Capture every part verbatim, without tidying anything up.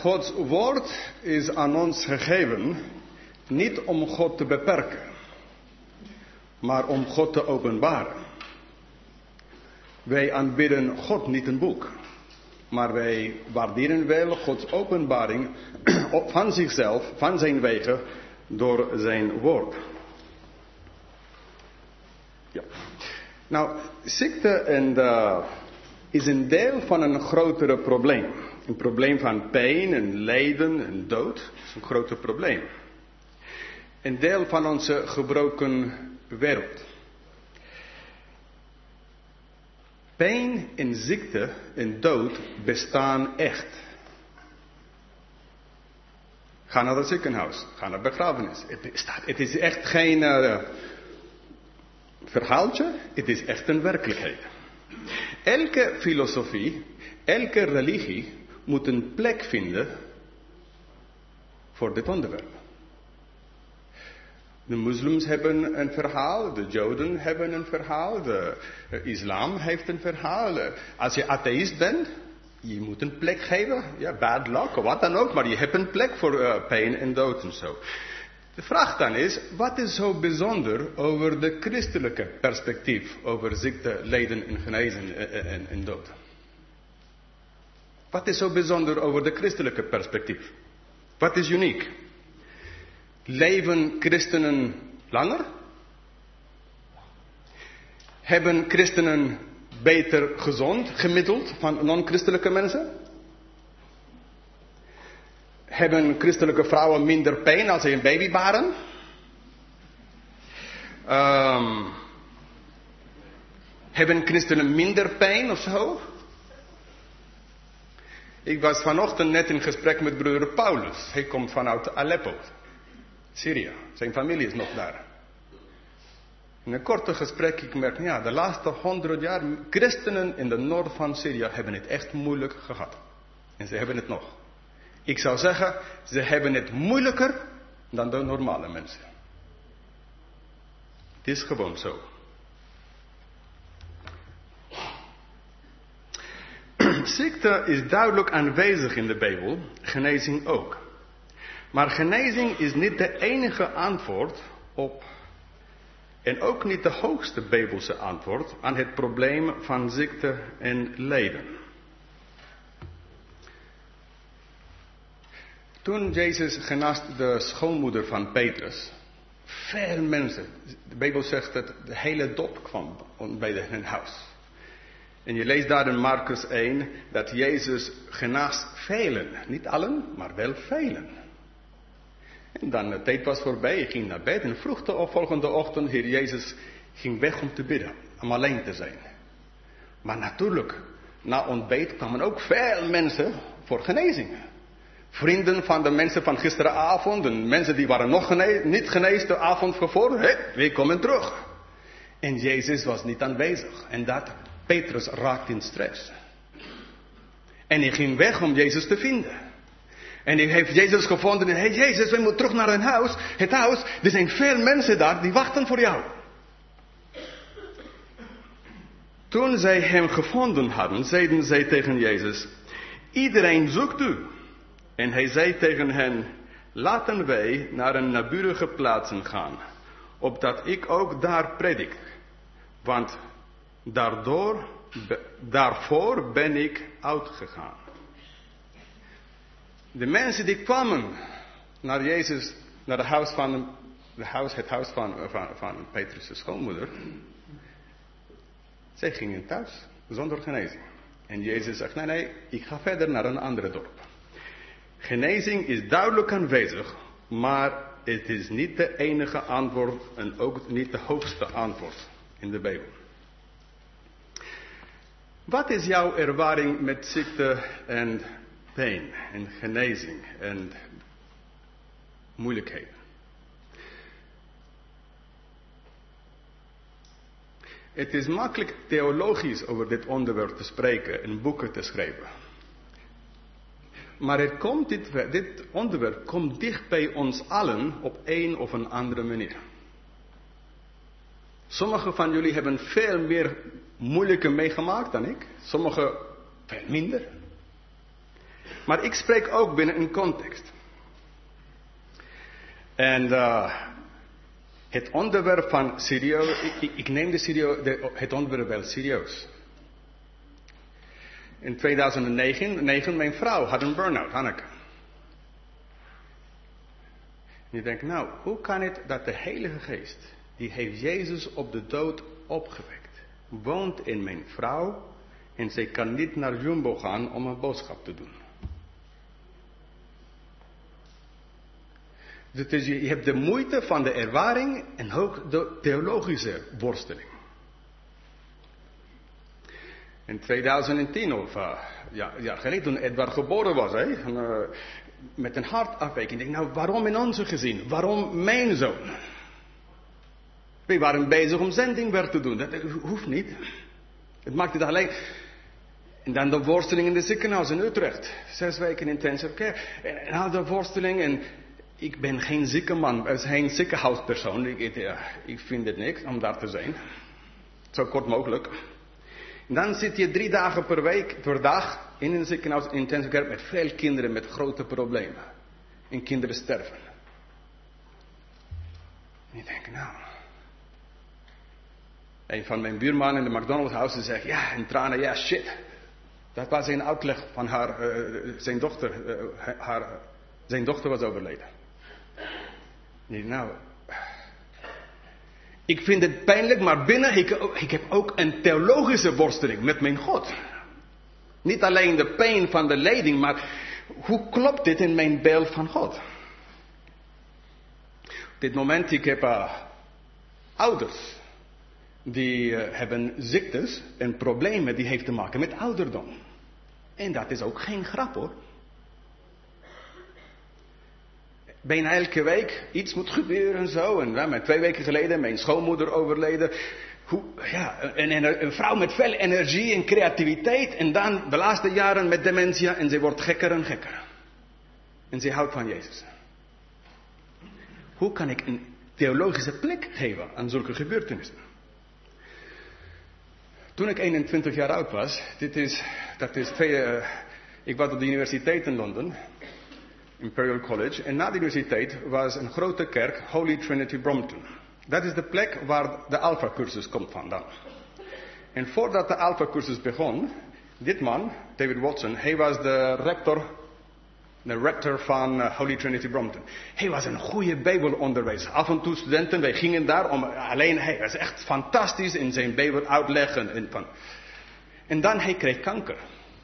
Gods woord is aan ons gegeven, niet om God te beperken, maar om God te openbaren. Wij aanbidden God niet een boek, maar wij waarderen wel Gods openbaring van zichzelf, van zijn wegen, door zijn woord. Ja. Nou, ziekte en, uh, is een deel van een grotere probleem. Een probleem van pijn en lijden en dood. Dat is een groter probleem. Een deel van onze gebroken wereld. Pijn en ziekte en dood bestaan echt. Ga naar het ziekenhuis. Ga naar begrafenis. Het is, het is echt geen uh, verhaaltje. Het is echt een werkelijkheid. Elke filosofie, elke religie moet een plek vinden voor dit onderwerp. De moslims hebben een verhaal, de joden hebben een verhaal, de uh, islam heeft een verhaal. Als je atheïst bent, je moet een plek geven, ja, bad luck, wat dan ook, maar je hebt een plek voor uh, pijn en dood en zo. De vraag dan is, wat is zo bijzonder over de christelijke perspectief over ziekte, lijden en genezen en, en, en dood? Wat is zo bijzonder over de christelijke perspectief? Wat is uniek? Leven christenen langer? Hebben christenen beter gezond gemiddeld van non-christelijke mensen? Hebben christelijke vrouwen minder pijn als ze een baby baren? Um, hebben christenen minder pijn of zo? Ik was vanochtend net in gesprek met broeder Paulus. Hij komt vanuit Aleppo, Syrië. Zijn familie is nog daar. In een korte gesprek, ik merk, ja, de laatste honderd jaar, christenen in de noord van Syrië hebben het echt moeilijk gehad. En ze hebben het nog. Ik zou zeggen, ze hebben het moeilijker dan de normale mensen. Het is gewoon zo. Ziekte is duidelijk aanwezig in de Bijbel, genezing ook. Maar genezing is niet de enige antwoord op, en ook niet de hoogste Bijbelse antwoord aan het probleem van ziekte en lijden. Toen Jezus genas de schoonmoeder van Petrus, veel mensen, de Bijbel zegt dat de hele dop kwam bij hun huis. En je leest daar in Marcus één dat Jezus genas velen, niet allen, maar wel velen. En dan de tijd was voorbij, hij ging naar bed en vroeg de volgende ochtend, Heer Jezus ging weg om te bidden, om alleen te zijn. Maar natuurlijk, na ontbijt kwamen ook veel mensen voor genezingen. Vrienden van de mensen van gisteravond, en mensen die waren nog gene- niet genezen de avond ervoor, hé, hey, we komen terug. En Jezus was niet aanwezig. En dat Petrus raakte in stress. En hij ging weg om Jezus te vinden. En hij heeft Jezus gevonden en hé hey, Jezus, we moeten terug naar een huis. Het huis, er zijn veel mensen daar die wachten voor jou. Toen zij hem gevonden hadden, zeiden zij tegen Jezus, iedereen zoekt u. En hij zei tegen hen, laten wij naar een naburige plaatsen gaan, opdat ik ook daar predik. Want daardoor, be, daarvoor ben ik uitgegaan. De mensen die kwamen naar Jezus, naar het huis van, de huis, het huis van, van, van Petrus' schoonmoeder, zij gingen thuis zonder genezing. En Jezus zegt, nee, nee, ik ga verder naar een andere dorp. Genezing is duidelijk aanwezig, maar het is niet de enige antwoord en ook niet de hoogste antwoord in de Bijbel. Wat is jouw ervaring met ziekte en pijn en genezing en moeilijkheden? Het is makkelijk theologisch over dit onderwerp te spreken en boeken te schrijven. Maar het komt dit, dit onderwerp komt dicht bij ons allen op een of een andere manier. Sommigen van jullie hebben veel meer moeilijke meegemaakt dan ik. Sommigen veel minder. Maar ik spreek ook binnen een context. En uh, het onderwerp van serieus, ik, ik neem de serieus, de, het onderwerp wel serieus. In tweeduizend negen, mijn vrouw had een burn-out, Hanneke. En je denkt, nou, hoe kan het dat de Heilige Geest, die heeft Jezus op de dood opgewekt, woont in mijn vrouw en zij kan niet naar Jumbo gaan om een boodschap te doen. Dus je hebt de moeite van de ervaring en ook de theologische worsteling. In tweeduizend tien of uh, ja, jaar geleden, toen Edward geboren was, hè, en, uh, met een hartafwijking. Ik denk, nou, waarom in onze gezin? Waarom mijn zoon? We waren bezig om zendingwerk te doen. Dat hoeft niet. Het maakt het alleen. En dan de worsteling in de ziekenhuis in Utrecht. Zes weken intensive care. En, en al de worsteling. En ik ben geen zieke man, geen ziekenhuispersoon. Ik, ik, ja, ik vind het niks om daar te zijn. Zo kort mogelijk. En dan zit je drie dagen per week, per dag, in een ziekenhuis in intensive care met veel kinderen met grote problemen. En kinderen sterven. En ik denk, nou. Een van mijn buurman in de McDonald's house zegt, ja, in tranen, ja, shit. Dat was een uitleg van haar, uh, zijn dochter, uh, haar, zijn dochter was overleden. En ik denk, nou. Ik vind het pijnlijk, maar binnen, ik, ik heb ook een theologische worsteling met mijn God. Niet alleen de pijn van de leiding, maar hoe klopt dit in mijn beeld van God? Op dit moment, ik heb uh, ouders. Die uh, hebben ziektes en problemen die heeft te maken met ouderdom. En dat is ook geen grap hoor. Bijna elke week iets moet gebeuren en zo. En ja, twee weken geleden mijn schoonmoeder overleden. Hoe, ja, en, en een vrouw met veel energie en creativiteit. En dan de laatste jaren met dementia. En ze wordt gekker en gekker. En ze houdt van Jezus. Hoe kan ik een theologische plek geven aan zulke gebeurtenissen? Toen ik eenentwintig jaar oud was. Dit is, dat is twee, uh, ik was op de universiteit in Londen. Imperial College. En na de universiteit was een grote kerk, Holy Trinity Brompton. Dat is de plek waar de Alpha cursus komt vandaan. En voordat de Alpha cursus begon, dit man, David Watson, hij was de rector, de rector van uh, Holy Trinity Brompton. Hij was een goede bijbelonderwijzer. Af en toe studenten, wij gingen daar om, alleen hij was echt fantastisch in zijn bijbel uitleggen. En, van. en dan hij kreeg kanker.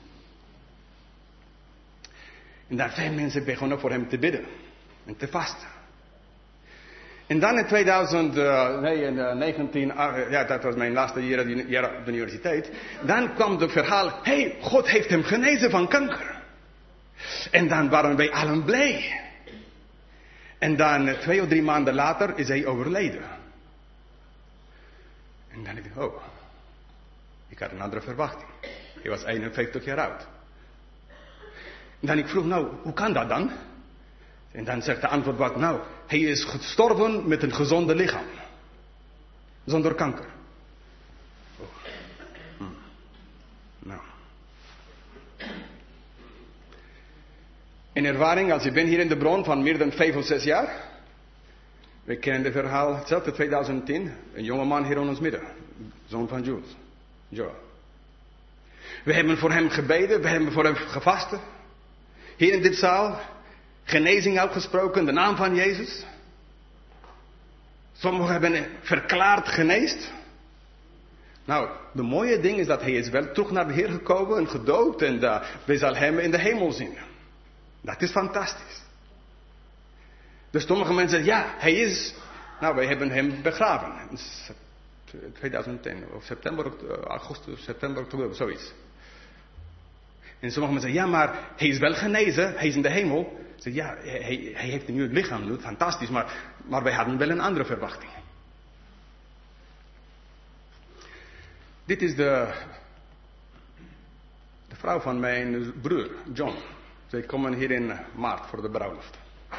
En daar veel mensen begonnen voor hem te bidden. En te vasten. En dan in tweeduizend negentien, uh, ja dat was mijn laatste jaar, jaar op de universiteit. Dan kwam het verhaal, hé, hey, God heeft hem genezen van kanker. En dan waren wij allen blij. En dan uh, twee of drie maanden later is hij overleden. En dan dacht ik, oh, ik had een andere verwachting. Hij was eenenvijftig jaar oud. En dan ik vroeg, nou, hoe kan dat dan? En dan zegt de antwoord wat, nou, hij is gestorven met een gezonde lichaam. Zonder kanker. Oh. Hm. Nou. In ervaring, als je bent hier in de bron van meer dan vijf of zes jaar. We kennen het verhaal, hetzelfde tweeduizend tien. Een jonge man hier in ons midden. Zoon van Jules. Joe. We hebben voor hem gebeden, we hebben voor hem gevasten. Hier in dit zaal, genezing uitgesproken, de naam van Jezus. Sommigen hebben verklaard geneest. Nou, de mooie ding is dat hij is wel terug naar de Heer gekomen en gedoopt en uh, wij zal hem in de hemel zien. Dat is fantastisch. Dus sommige mensen zeggen, ja, hij is, nou wij hebben hem begraven. In tweeduizend tien, of september, augustus, september, oktober, zoiets. En sommige mensen zeggen, ja, maar hij is wel genezen, hij is in de hemel. Ze zeggen, ja, hij, hij heeft een nieuw lichaam, fantastisch, maar, maar wij hadden wel een andere verwachting. Dit is de, de vrouw van mijn broer, John. Zij komen hier in maart voor de bruiloft.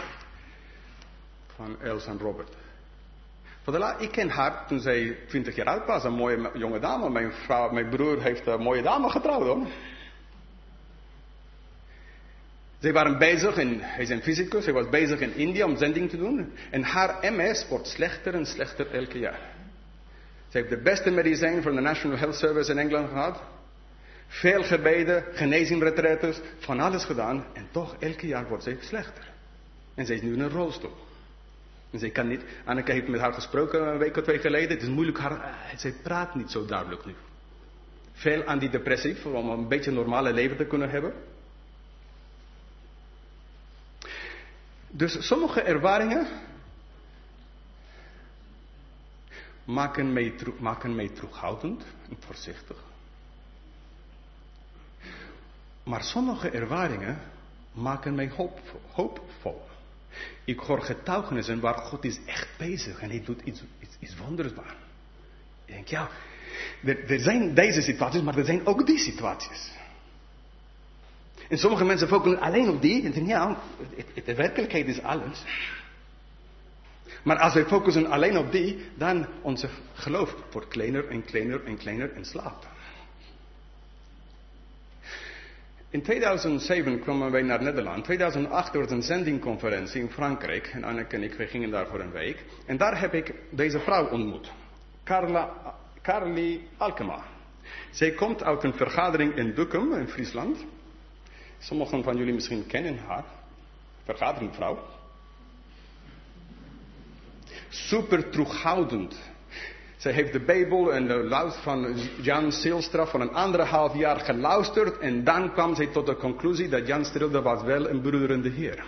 Van Els en Robert. Voor de la- ik ken haar toen zij twintig jaar oud was, een mooie jonge dame. Mijn, vrouw, mijn broer heeft een mooie dame getrouwd hoor. Zij waren bezig, en hij is een fysicus, hij was bezig in India om zending te doen. En haar M S wordt slechter en slechter elke jaar. Ze heeft de beste medicijn van de National Health Service in Engeland gehad. Veel gebeden, genezingretretes, van alles gedaan. En toch, elke jaar wordt ze slechter. En ze is nu in een rolstoel. En ze kan niet, Anneke heeft met haar gesproken een week of twee geleden. Het is moeilijk, haar, zij praat niet zo duidelijk nu. Veel antidepressief, om een beetje een normale leven te kunnen hebben. Dus sommige ervaringen maken mij, maken mij terughoudend en voorzichtig. Maar sommige ervaringen maken mij hoopvol. hoopvol. Ik hoor getuigenissen waar God is echt bezig en hij doet iets, iets, iets wondersbaars. Ik denk, ja, er, er zijn deze situaties, maar er zijn ook die situaties. En sommige mensen focussen alleen op die en denken, ja, de werkelijkheid is alles. Maar als wij focussen alleen op die, dan onze geloof wordt kleiner en kleiner en kleiner en slaapt. In tweeduizend zeven kwamen wij naar Nederland. In tweeduizend acht was een zendingconferentie in Frankrijk. En Anneke en ik, wij gingen daar voor een week. En daar heb ik deze vrouw ontmoet. Carla, Carly Alkema. Zij komt uit een vergadering in Dokkum, in Friesland. Sommigen van jullie misschien kennen haar. Vergaderingvrouw. Super terughoudend. Zij heeft de Bijbel en de luister van Jan Zijlstra voor een anderhalf jaar geluisterd. En dan kwam zij tot de conclusie dat Jan Zijlstra was wel een broeder in de Heer.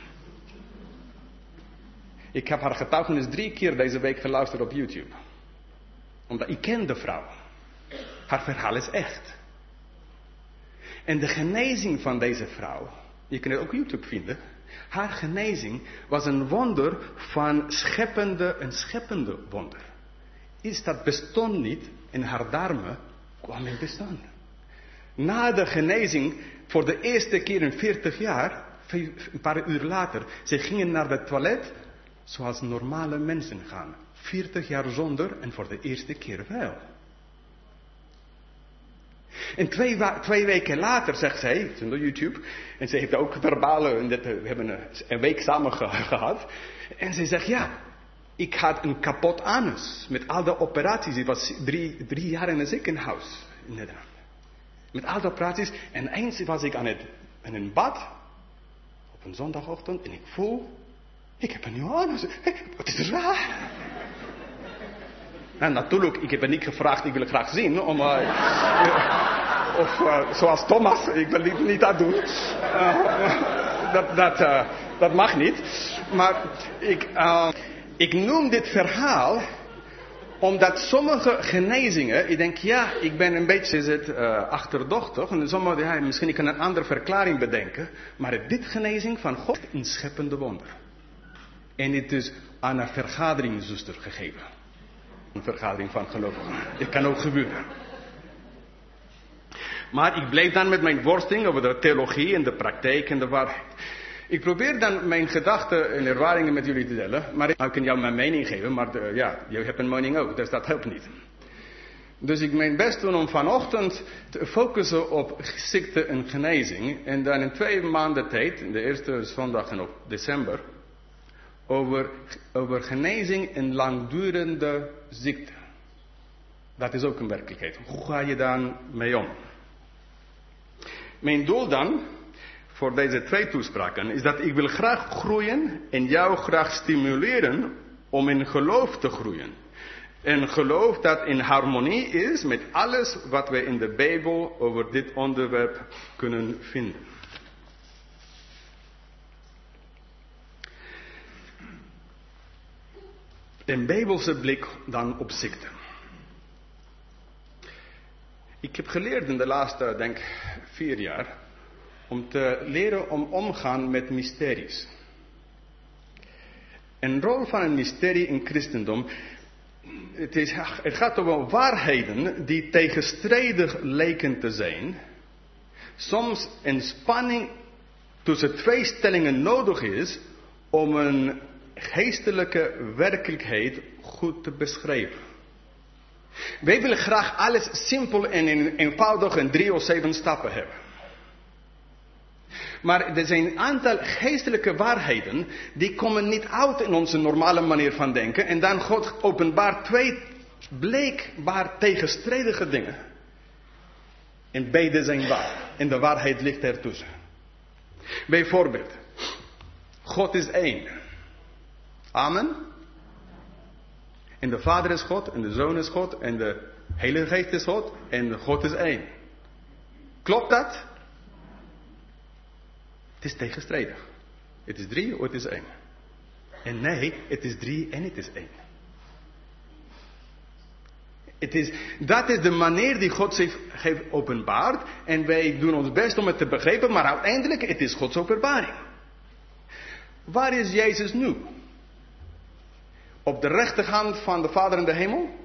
Ik heb haar getuigenis drie keer deze week geluisterd op YouTube. Omdat ik ken de vrouw. Haar verhaal is echt. En de genezing van deze vrouw, je kunt het ook op YouTube vinden. Haar genezing was een wonder van scheppende, een scheppende wonder. Is dat bestond niet en haar darmen kwamen in bestaan. Na de genezing, voor de eerste keer in veertig jaar, een paar uur later, ze gingen naar het toilet zoals normale mensen gaan. veertig jaar zonder en voor de eerste keer wel. En twee, twee weken later zegt zij, het is op YouTube, en ze heeft ook verbale, we hebben een week samen ge, gehad, en ze zegt, ja, ik had een kapot anus, met al de operaties, ik was drie, drie jaar in een ziekenhuis in Nederland. Met al de operaties, en eens was ik aan het, in een bad, op een zondagochtend, en ik voel, ik heb een nieuwe anus, wat is er raar? En natuurlijk, ik heb het niet gevraagd, ik wil het graag zien, om, uh, of uh, zoals Thomas, ik wil niet, niet dat doen. Uh, dat, dat, uh, dat mag niet. Maar ik, uh, ik noem dit verhaal, omdat sommige genezingen, ik denk, ja, ik ben een beetje is het, uh, achterdochtig. En sommige, ja, misschien ik kan een andere verklaring bedenken. Maar dit genezing van God is een scheppende wonder. En het is aan een vergaderingzuster gegeven. Een vergadering van gelovigen. Dit kan ook gebeuren. Maar ik bleef dan met mijn worsteling over de theologie en de praktijk en de waarheid. Ik probeer dan mijn gedachten en ervaringen met jullie te delen. Maar ik kan jou mijn mening geven. Maar de, ja, je hebt een mening ook. Dus dat helpt niet. Dus ik mijn best doen om vanochtend te focussen op ziekte en genezing. En dan in twee maanden tijd, in de eerste zondag in december. Over, over genezing en langdurende ziekte. Dat is ook een werkelijkheid. Hoe ga je dan mee om? Mijn doel dan, voor deze twee toespraken, is dat ik wil graag groeien en jou graag stimuleren om in geloof te groeien. En geloof dat in harmonie is met alles wat we in de Bijbel over dit onderwerp kunnen vinden. Een Bijbelse blik dan op ziekte. Ik heb geleerd in de laatste, denk vier jaar, om te leren om omgaan met mysteries. Een rol van een mysterie in christendom, het, is, het gaat over waarheden die tegenstrijdig lijken te zijn. Soms een spanning tussen twee stellingen nodig is om een geestelijke werkelijkheid goed te beschrijven. Wij willen graag alles simpel en eenvoudig in drie of zeven stappen hebben. Maar er zijn een aantal geestelijke waarheden, die komen niet uit in onze normale manier van denken. En dan God openbaart twee bleekbaar tegenstrijdige dingen. En beide zijn waar. En de waarheid ligt ertussen. Bijvoorbeeld, God is één. Amen. En de Vader is God, en de Zoon is God, en de Heilige Geest is God, en God is één. Klopt dat? Het is tegenstrijdig. Het is drie of het is één. En nee, het is drie en het is één. Het is, dat is de manier die God zich heeft openbaard. En wij doen ons best om het te begrijpen, maar uiteindelijk, het is Gods openbaring. Waar is Jezus nu? Op de rechterhand van de Vader in de hemel?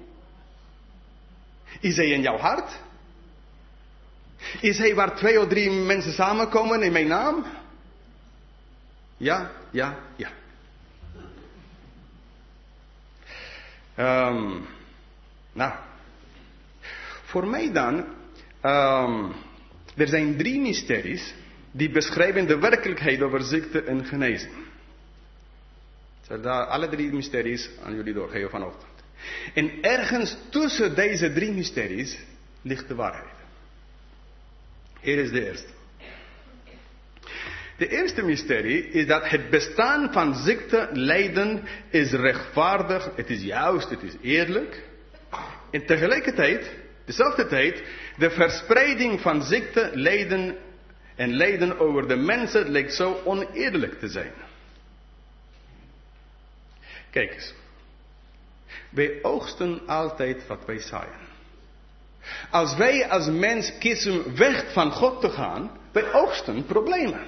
Is hij in jouw hart? Is hij waar twee of drie mensen samenkomen in mijn naam? Ja, ja, ja. Um, nou, voor mij dan, um, er zijn drie mysteries die beschrijven de werkelijkheid over ziekte en genezing. Ik zal daar alle drie mysteries aan jullie doorgeven vanochtend. En ergens tussen deze drie mysteries ligt de waarheid. Hier is de eerste. De eerste mysterie is dat het bestaan van ziekte, lijden is rechtvaardig, het is juist, het is eerlijk. En tegelijkertijd, dezelfde tijd, de verspreiding van ziekte, lijden en lijden over de mensen lijkt zo oneerlijk te zijn. Kijk eens. Wij oogsten altijd wat wij zaaien. Als wij als mens kiezen weg van God te gaan, wij oogsten problemen.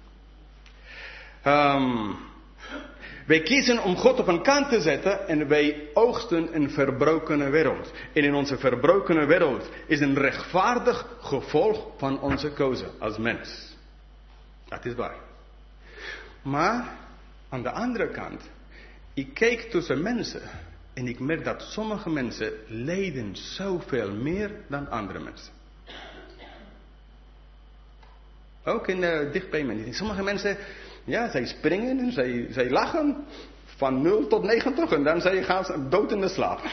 Um, wij kiezen om God op een kant te zetten en wij oogsten een verbrokene wereld. En in onze verbrokene wereld is een rechtvaardig gevolg van onze keuze als mens. Dat is waar. Maar aan de andere kant, ik kijk tussen mensen en ik merk dat sommige mensen lijden zoveel meer dan andere mensen. Ook in uh, dicht bij mensen. Sommige mensen, ja, zij springen en zij, zij lachen van nul tot negentig en dan zij gaan ze dood in de slaap.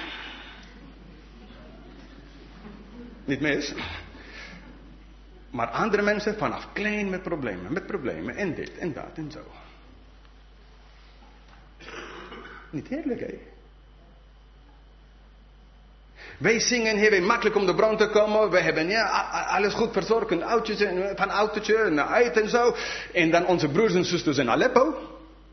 Niet mis. Maar andere mensen vanaf klein met problemen, met problemen en dit en dat en zo. Niet eerlijk, hè? Wij zingen heel makkelijk om de bron te komen. We hebben ja, alles goed verzorgd. Een autootje, van autootje, een uit en zo. En dan onze broers en zusters in Aleppo.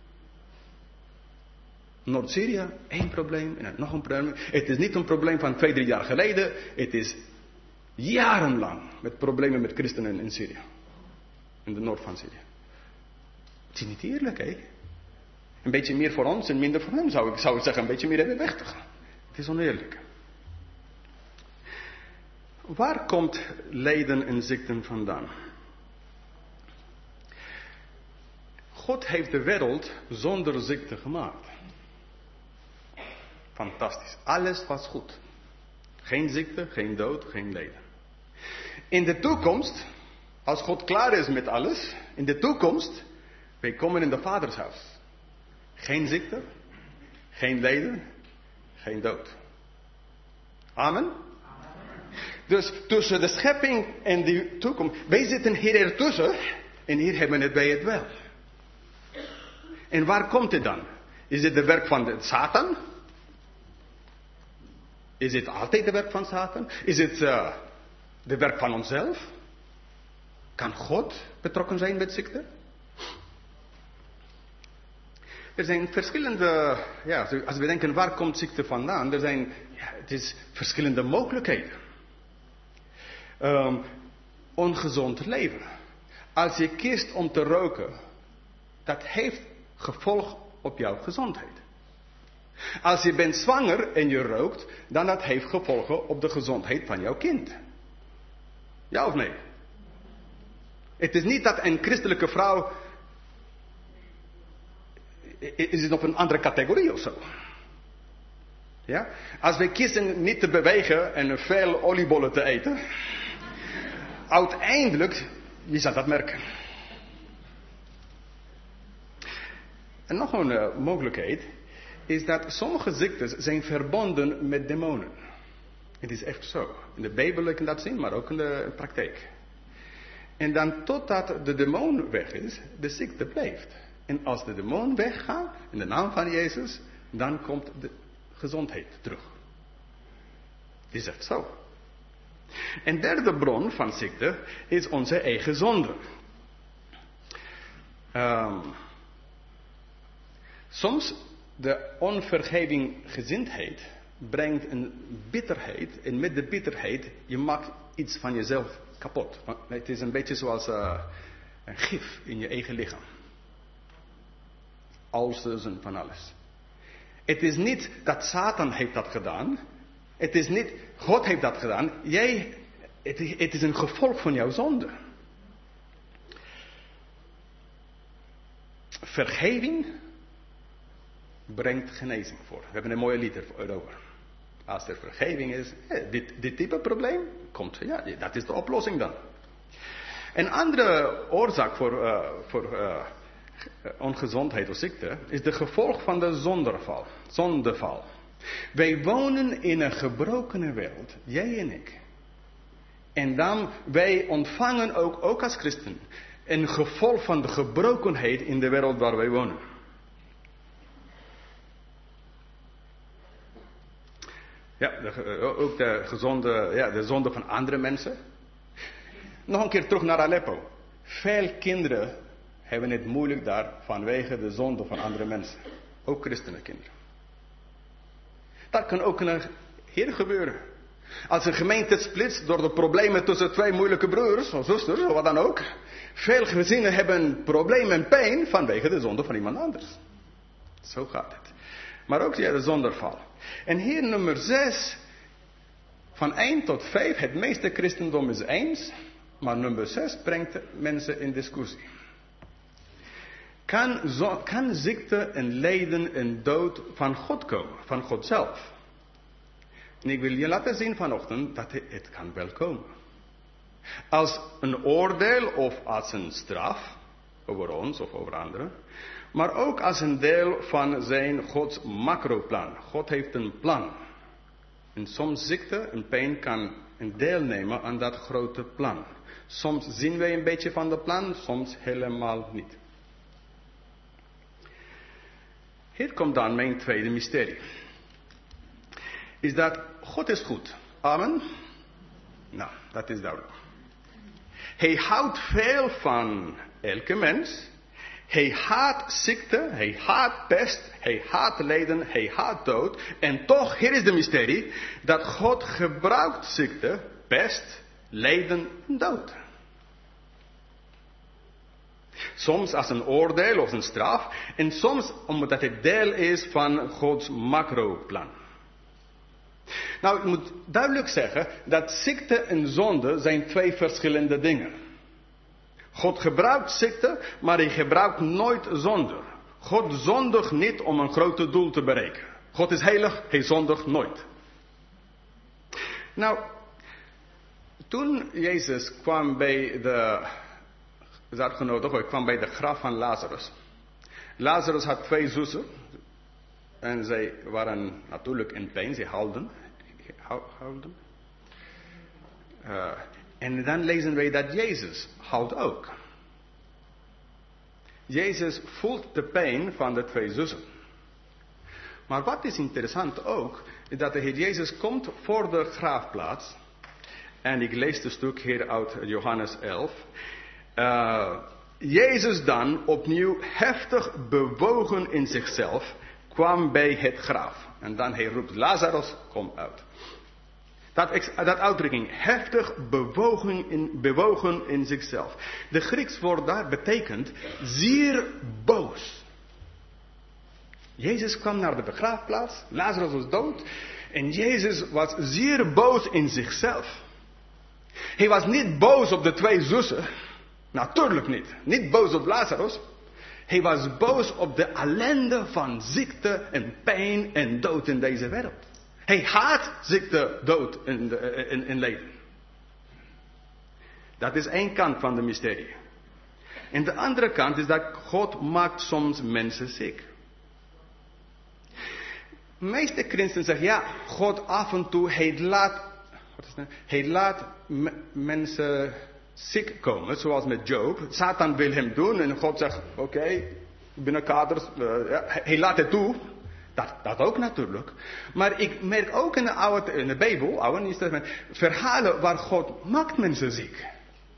Noord-Syrië, één probleem en nog een probleem. Het is niet een probleem van twee, drie jaar geleden. Het is jarenlang met problemen met christenen in Syrië. In de noord van Syrië. Het is niet eerlijk, hè? Een beetje meer voor ons en minder voor hen, zou ik, zou ik zeggen. Een beetje meer hebben weg te gaan. Het is oneerlijk. Waar komt lijden en ziekten vandaan? God heeft de wereld zonder ziekte gemaakt. Fantastisch. Alles was goed. Geen ziekte, geen dood, geen lijden. In de toekomst, als God klaar is met alles, in de toekomst, wij komen in de Vadershuis. Geen ziekte, geen lijden, geen dood. Amen? Dus tussen de schepping en die toekomst, wij zitten hier ertussen en hier hebben het wij het wel. En waar komt het dan? Is het de werk van de Satan? Is het altijd de werk van Satan? Is het uh, de werk van onszelf? Kan God betrokken zijn met ziekte? Er zijn verschillende, ja, als we denken waar komt ziekte vandaan, er zijn, ja, het is verschillende mogelijkheden. Um, ongezond leven. Als je kiest om te roken, dat heeft gevolg op jouw gezondheid. Als je bent zwanger en je rookt, dan dat heeft gevolgen op de gezondheid van jouw kind. Ja of nee? Het is niet dat een christelijke vrouw, is het op een andere categorie of zo. Ja? Als wij kiezen niet te bewegen en veel oliebollen te eten, uiteindelijk, je zal dat merken. En nog een uh, mogelijkheid is dat sommige ziektes zijn verbonden met demonen. Het is echt zo. In de Bijbel kan dat zien, maar ook in de praktijk. En dan totdat de demon weg is, de ziekte blijft. En als de demon weggaat, in de naam van Jezus, dan komt de gezondheid terug. Het is echt zo. En derde bron van ziekte is onze eigen zonde. Um, soms de onvergevinggezindheid brengt een bitterheid. En met de bitterheid, je maakt iets van jezelf kapot. Het is een beetje zoals uh, een gif in je eigen lichaam. Ulcers en van alles. Het is niet dat Satan heeft dat gedaan. Het is niet, God heeft dat gedaan. Jij, het, het is een gevolg van jouw zonde. Vergeving brengt genezing voor. We hebben een mooie lied erover. Als er vergeving is, dit, dit type probleem komt, ja, dat is de oplossing dan. Een andere oorzaak voor, uh, voor uh, ongezondheid of ziekte is de gevolg van de zondeval. zondeval. Wij wonen in een gebrokene wereld, jij en ik. En dan, wij ontvangen ook, ook als christen, een gevolg van de gebrokenheid in de wereld waar wij wonen. Ja, de, ook de, gezonde, ja, de zonde van andere mensen. Nog een keer terug naar Aleppo. Veel kinderen hebben het moeilijk daar vanwege de zonde van andere mensen. Ook christenenkinderen. Dat kan ook hier gebeuren. Als een gemeente splitst door de problemen tussen twee moeilijke broers of zusters of wat dan ook. Veel gezinnen hebben problemen en pijn vanwege de zonde van iemand anders. Zo gaat het. Maar ook ja, de zondeval. En hier nummer zes. Van één tot vijf. Het meeste christendom is eens. Maar nummer zes brengt mensen in discussie. Kan, zo, kan ziekte en lijden en dood van God komen? Van God zelf? En ik wil je laten zien vanochtend dat het, het kan wel komen. Als een oordeel of als een straf. Over ons of over anderen. Maar ook als een deel van zijn Gods macroplan. God heeft een plan. En soms ziekte en pijn kan een deel nemen aan dat grote plan. Soms zien wij een beetje van de plan, soms helemaal niet. Hier komt dan mijn tweede mysterie. Is dat God is goed. Amen? Nou, dat is duidelijk. Hij houdt veel van elke mens. Hij haat ziekte, hij haat pest, hij haat lijden, hij haat dood. En toch, hier is de mysterie, dat God gebruikt ziekte, pest, lijden en dood. Soms als een oordeel of een straf. En soms omdat het deel is van Gods macroplan. Nou, ik moet duidelijk zeggen dat ziekte en zonde zijn twee verschillende dingen. God gebruikt ziekte, maar hij gebruikt nooit zonde. God zondigt niet om een grote doel te bereiken. God is heilig, hij zondigt nooit. Nou, toen Jezus kwam bij de, is uitgenodigd, hij kwam bij de graf van Lazarus. Lazarus had twee zussen. En zij waren natuurlijk in pijn, ze huilden. huilden. Uh, en dan lezen wij dat Jezus huilt ook. Jezus voelt de pijn van de twee zussen. Maar wat is interessant ook, is dat de Heer Jezus komt voor de graafplaats. En ik lees het stuk hier uit Johannes elf. Uh, Jezus dan, opnieuw heftig bewogen in zichzelf, kwam bij het graf. En dan hij roept, Lazarus, kom uit. Dat, dat uitdrukking, heftig bewogen in, bewogen in zichzelf. De Grieks woord daar betekent zeer boos. Jezus kwam naar de begraafplaats, Lazarus was dood. En Jezus was zeer boos in zichzelf. Hij was niet boos op de twee zussen. Natuurlijk niet. Niet boos op Lazarus. Hij was boos op de ellende van ziekte en pijn en dood in deze wereld. Hij haat ziekte, dood en, en, en leven. Dat is één kant van de mysterie. En de andere kant is dat God maakt soms mensen ziek. De meeste christenen zeggen, ja, God af en toe, hij laat, wat is het, hij laat m- mensen ziek komen, zoals met Job. Satan wil hem doen en God zegt, oké, okay, binnen kaders, uh, ja, hij laat het toe. Dat, dat ook natuurlijk. Maar ik merk ook in de, oude, in de Bijbel, oude Testament, verhalen waar God maakt mensen ziek.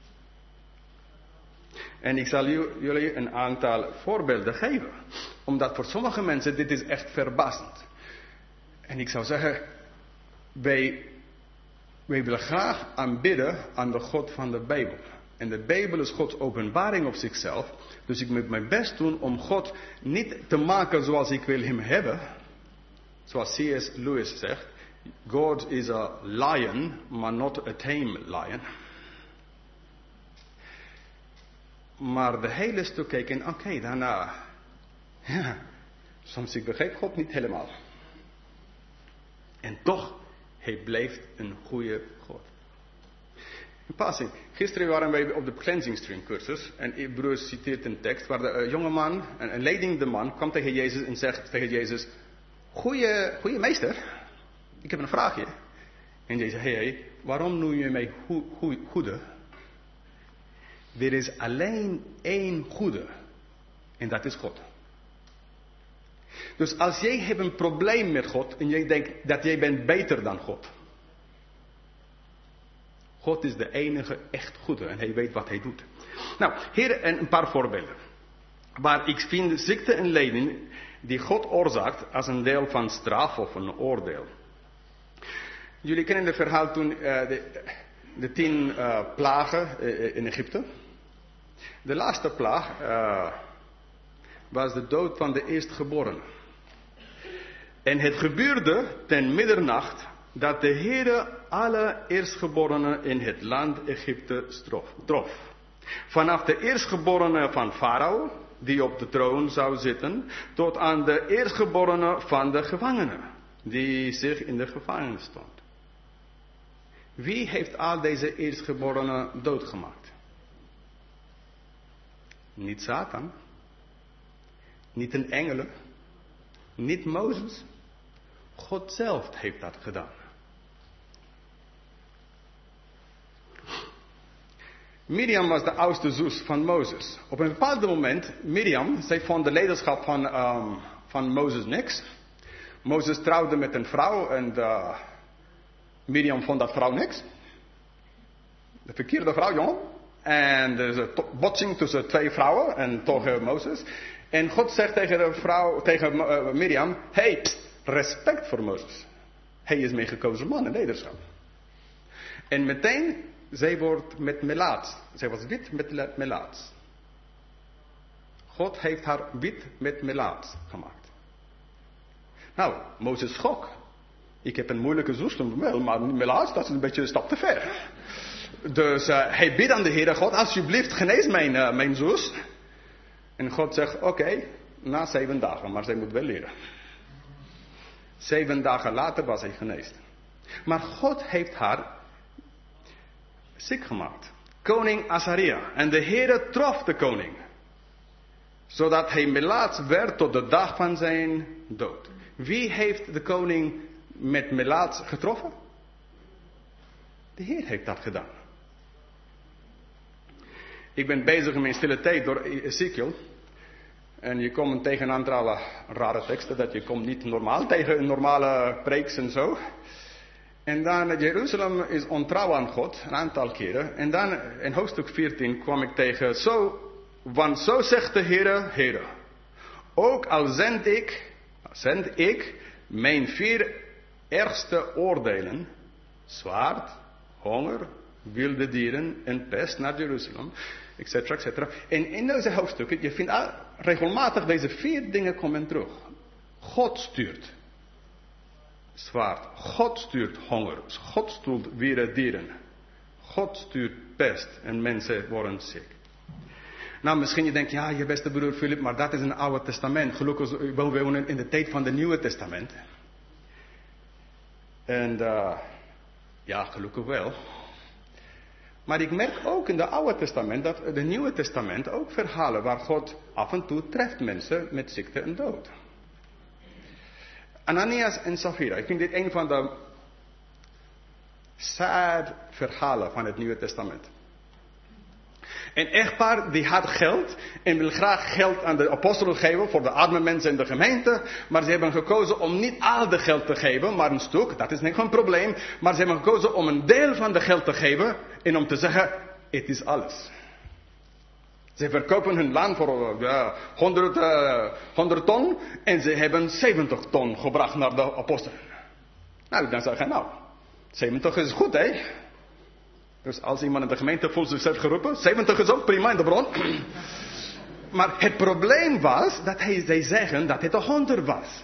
En ik zal jullie een aantal voorbeelden geven. Omdat voor sommige mensen dit is echt verbazend. En ik zou zeggen, wij, wij willen graag aanbidden aan de God van de Bijbel. En de Bijbel is Gods openbaring op zichzelf. Dus ik moet mijn best doen om God niet te maken zoals ik wil hem hebben. Zoals C S Lewis zegt. God is a lion, maar not a tame lion. Maar de hele stuk kijken, oké, okay, daarna. Ja, soms ik begrijp God niet helemaal. En toch, hij blijft een goede God. In passing, gisteren waren wij op de Cleansing Stream cursus. En broer citeert een tekst waar de uh, jonge man, een, een leidende man, kwam tegen Jezus en zegt tegen Jezus: Goeie, goeie meester, ik heb een vraagje. En Jezus zei, hey, waarom noem je mij go, go, goede? Er is alleen één goede. En dat is God. Dus als jij hebt een probleem met God en jij denkt dat jij bent beter dan God. God is de enige echt goede en hij weet wat hij doet. Nou, hier een paar voorbeelden. Waar ik vind ziekte en lijden die God oorzaakt als een deel van straf of een oordeel. Jullie kennen het verhaal toen uh, de, de tien uh, plagen uh, in Egypte. De laatste plaag uh, was de dood van de eerstgeborene. En het gebeurde ten middernacht dat de Heere alle eerstgeborenen in het land Egypte trof. Vanaf de eerstgeborene van Farao, die op de troon zou zitten, tot aan de eerstgeborene van de gevangenen, die zich in de gevangenis stond. Wie heeft al deze eerstgeborenen doodgemaakt? Niet Satan, niet een engelen, niet Mozes. God zelf heeft dat gedaan. Miriam was de oudste zus van Mozes. Op een bepaald moment, Miriam, zij vond de leiderschap van, um, van Mozes niks. Mozes trouwde met een vrouw en uh, Miriam vond dat vrouw niks. De verkeerde vrouw, jongen. En er is een to- botsing tussen twee vrouwen en toch uh, Mozes. En God zegt tegen de vrouw, tegen uh, Miriam, hey, pst, respect voor Mozes. Hij is mijn gekozen man in leiderschap. En meteen, zij wordt met melaats. Zij was wit met melaats. God heeft haar wit met melaats gemaakt. Nou, Mozes schok. Ik heb een moeilijke zus, maar melaats, dat is een beetje een stap te ver. Dus uh, hij bidt aan de Heere God, alsjeblieft genees mijn, uh, mijn zus. En God zegt, oké, okay, na zeven dagen, maar zij moet wel leren. Zeven dagen later was hij geneest. Maar God heeft haar ziek gemaakt. Koning Azaria. En de Heere trof de koning. Zodat hij melaats werd tot de dag van zijn dood. Wie heeft de koning met melaats getroffen? De Heer heeft dat gedaan. Ik ben bezig in mijn stille tijd door Ezekiel. En je komt tegen een aantal rare teksten. Dat je komt niet normaal tegen een normale preeks en zo. En dan Jeruzalem is ontrouw aan God. Een aantal keren. En dan in hoofdstuk veertien kwam ik tegen. Zo, want zo zegt de Heere, Heere. Ook al zend ik, zend ik mijn vier ergste oordelen. Zwaard, honger, wilde dieren en pest naar Jeruzalem, et cetera, et cetera. En in deze hoofdstukken, je vindt al regelmatig deze vier dingen komen terug. God stuurt zwaard, God stuurt honger, God stuurt wilde dieren, God stuurt pest en mensen worden ziek. Nou, misschien je denkt, ja, je beste broer Philip, maar dat is een oude testament. Gelukkig, we wonen in de tijd van het Nieuwe Testament. En uh, ja, gelukkig wel. Maar ik merk ook in het Oude Testament dat het Nieuwe Testament ook verhalen waar God af en toe treft mensen met ziekte en dood. Ananias en Safira, ik vind dit een van de sad verhalen van het Nieuwe Testament. Een echtpaar die had geld en wil graag geld aan de apostelen geven voor de arme mensen in de gemeente. Maar ze hebben gekozen om niet al de geld te geven, maar een stuk. Dat is niet een probleem. Maar ze hebben gekozen om een deel van de geld te geven en om te zeggen, het is alles. Ze verkopen hun land voor uh, honderd, uh, honderd ton en ze hebben zeventig ton gebracht naar de apostelen. Nou, dan zeg je, nou, zeventig is goed, hè? Dus als iemand in de gemeente voelt zichzelf geroepen, zeventig is ook prima in de bron. Maar het probleem was dat hij, zij zeggen dat het honderd was.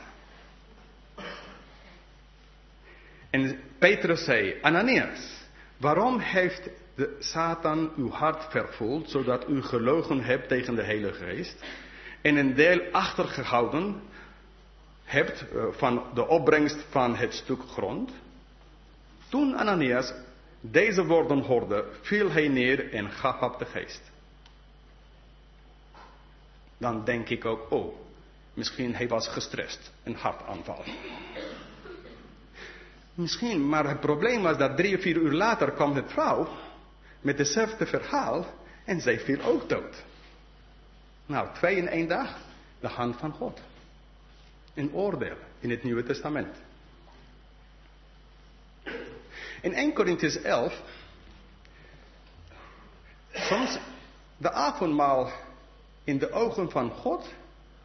En Petrus zei, Ananias, waarom heeft de Satan uw hart vervuld, zodat u gelogen hebt tegen de Heilige Geest en een deel achtergehouden hebt van de opbrengst van het stuk grond? Toen Ananias deze woorden hoorde, viel hij neer en gaf op de geest. Dan denk ik ook, oh, misschien hij was gestrest, een hartaanval. Misschien, maar het probleem was dat drie of vier uur later kwam de vrouw met hetzelfde verhaal en zij viel ook dood. Nou, twee in één dag, de hand van God. Een oordeel in het Nieuwe Testament. In Eerste Korintiërs elf, soms de avondmaal in de ogen van God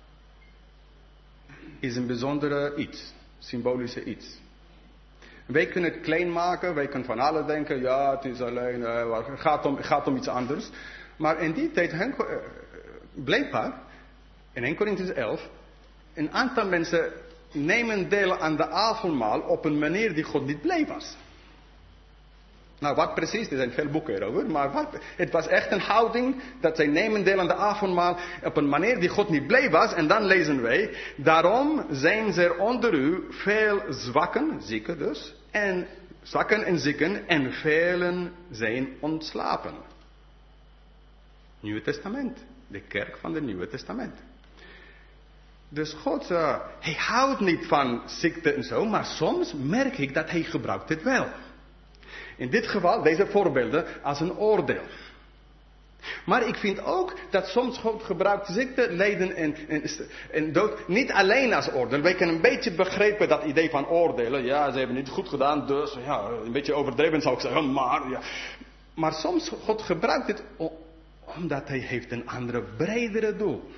is een bijzondere iets, symbolische iets. Wij kunnen het klein maken, wij kunnen van alles denken, ja, het is alleen, uh, het gaat om, het gaat om iets anders. Maar in die tijd, uh, blijkbaar, in Eerste Korintiërs elf, een aantal mensen nemen deel aan de avondmaal op een manier die God niet blij was. Nou, wat precies, er zijn veel boeken erover, maar wat, het was echt een houding dat zij nemen deel aan de avondmaal op een manier die God niet blij was. En dan lezen wij, daarom zijn er onder u veel zwakken, zieken dus, en zwakken en zieken, en velen zijn ontslapen. Nieuwe Testament, de kerk van het Nieuwe Testament. Dus God, uh, hij houdt niet van ziekte en zo, maar soms merk ik dat hij gebruikt het wel. In dit geval, deze voorbeelden, als een oordeel. Maar ik vind ook dat soms God gebruikt ziekte, lijden en, en, en dood niet alleen als oordeel. Wij kunnen een beetje begrijpen dat idee van oordelen. Ja, ze hebben niet goed gedaan, dus ja, een beetje overdreven zou ik zeggen. Maar, ja. maar soms God gebruikt het omdat hij heeft een andere, bredere doel.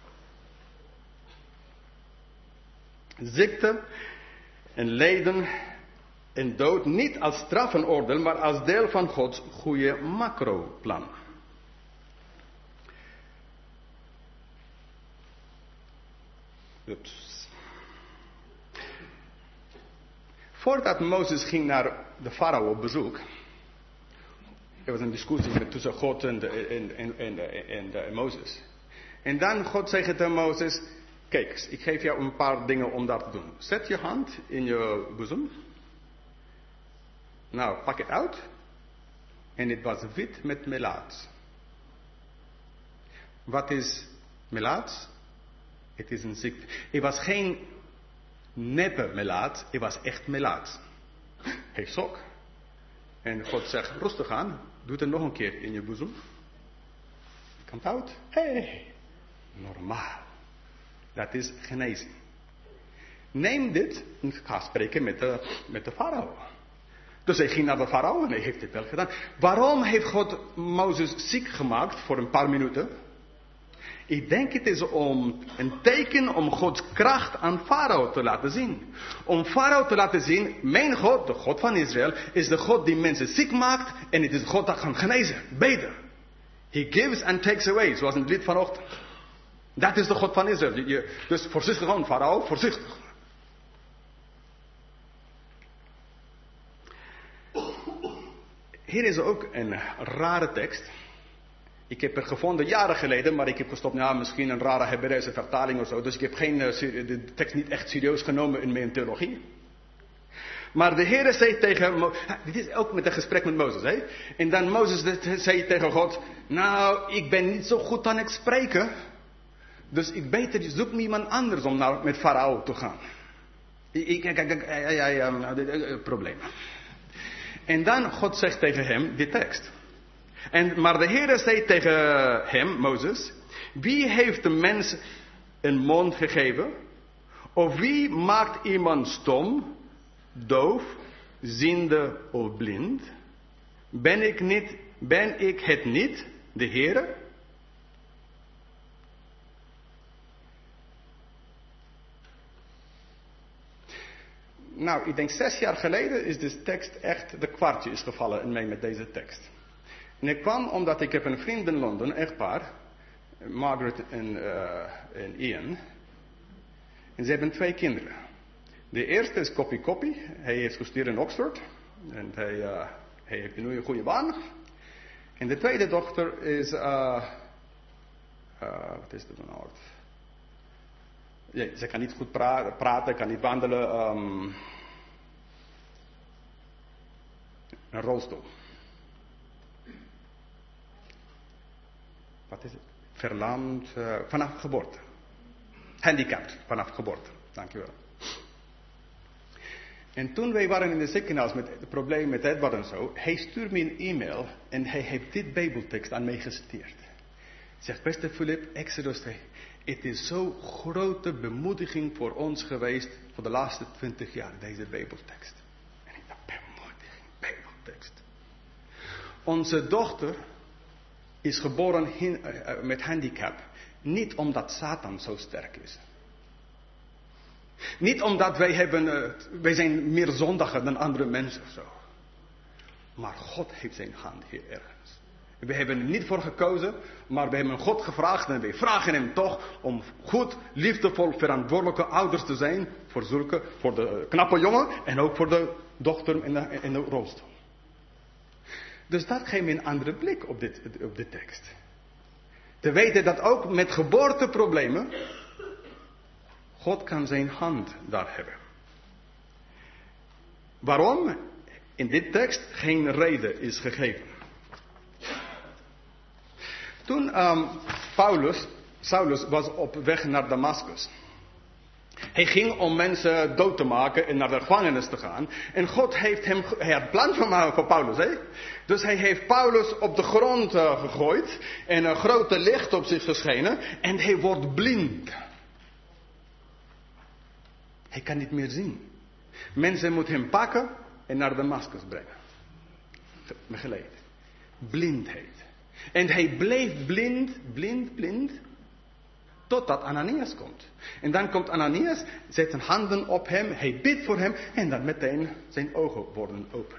Ziekte en lijden en dood niet als strafenoordeel, maar als deel van Gods goede macroplan. Ups. Voordat Mozes ging naar de farao op bezoek, er was een discussie tussen God en, de, en, en, en, en, en Mozes. En dan God zei tegen Mozes, kijk, ik geef jou een paar dingen om dat te doen. Zet je hand in je boezem. Nou, pak het uit. En het was wit met melaats. Wat is melaats? Het is een ziekte. Het was geen neppe melaats, het was echt melaats. Hij schrok. En God zegt, rustig aan, doe het nog een keer in je boezem. Het komt uit. Hé, hey, normaal. Dat is genezing. Neem dit en ga spreken met de, met de farao. Dus hij ging naar de farao en hij heeft dit wel gedaan. Waarom heeft God Mozes ziek gemaakt voor een paar minuten? Ik denk het is om een teken om Gods kracht aan farao te laten zien. Om farao te laten zien, mijn God, de God van Israël, is de God die mensen ziek maakt en het is de God dat kan genezen. Beter. He gives and takes away, zoals in het lied vanochtend. Dat is de God van Israël. Je, dus voorzichtig gewoon, farao, voorzichtig. Hier is ook een rare tekst. Ik heb er gevonden jaren geleden, maar ik heb gestopt, nou misschien een rare Hebreeuwse vertaling of zo. Dus ik heb geen, de tekst niet echt serieus genomen in mijn theologie. Maar de Heere zei tegen Mo- dit is ook met een gesprek met Mozes, hè? En dan Mozes zei tegen God, nou, ik ben niet zo goed aan het spreken. Dus ik beter zoek me iemand anders om naar, met Farao te gaan. Ik, ik, ik, ik, ja, ja, ja, probleem. En dan God zegt tegen hem die tekst. En, maar de Heere zei tegen hem, Mozes, wie heeft de mens een mond gegeven? Of wie maakt iemand stom, doof, ziende of blind? Ben ik niet, ben ik het niet, de Heere? Nou, ik denk zes jaar geleden is deze tekst echt, de kwartje is gevallen in mij met deze tekst. En ik kwam omdat ik heb een vriend in Londen, een echtpaar, Margaret en, uh, en Ian. En ze hebben twee kinderen. De eerste is Koppie Koppie. Hij heeft gestudeerd in Oxford. En hij, uh, hij heeft nu een goede baan. En de tweede dochter is, uh, uh, wat is dat nou? Ja, ze kan niet goed pra- praten, kan niet wandelen. Um, een rolstoel. Wat is het? Verlamd, uh, vanaf geboorte. Handicapped, vanaf geboorte. Dankjewel. En toen wij waren in de ziekenhuis met het probleem met Edward en zo, hij stuurde me een e-mail en hij heeft dit Bijbeltekst aan mij geciteerd. Hij zegt, beste Philip, Exodus twee, het is zo'n grote bemoediging voor ons geweest voor de laatste twintig jaar, deze Bijbeltekst. En ik dacht, bemoediging, Bijbeltekst. Onze dochter is geboren hin, uh, met handicap. Niet omdat Satan zo sterk is. Niet omdat wij hebben, uh, wij zijn meer zondiger dan andere mensen of zo. Maar God heeft zijn hand hier ergens. We hebben er niet voor gekozen, maar we hebben God gevraagd en we vragen hem toch om goed, liefdevol, verantwoordelijke ouders te zijn voor zulke, voor de knappe jongen en ook voor de dochter in de, in de rolstoel. Dus dat geeft me een andere blik op dit, op dit tekst. Te weten dat ook met geboorteproblemen God kan zijn hand daar hebben. Waarom? In dit tekst geen reden is gegeven. Toen um, Paulus, Saulus was op weg naar Damascus. Hij ging om mensen dood te maken en naar de gevangenis te gaan. En God heeft hem, hij had plan gemaakt voor Paulus. Hè? Dus hij heeft Paulus op de grond uh, gegooid. En een grote licht op zich geschenen. En hij wordt blind. Hij kan niet meer zien. Mensen moeten hem pakken en naar Damascus brengen. Begeleid. Blindheid. En hij bleef blind, blind, blind. Totdat Ananias komt. En dan komt Ananias, zet zijn handen op hem, hij bidt voor hem en dan meteen zijn ogen worden open.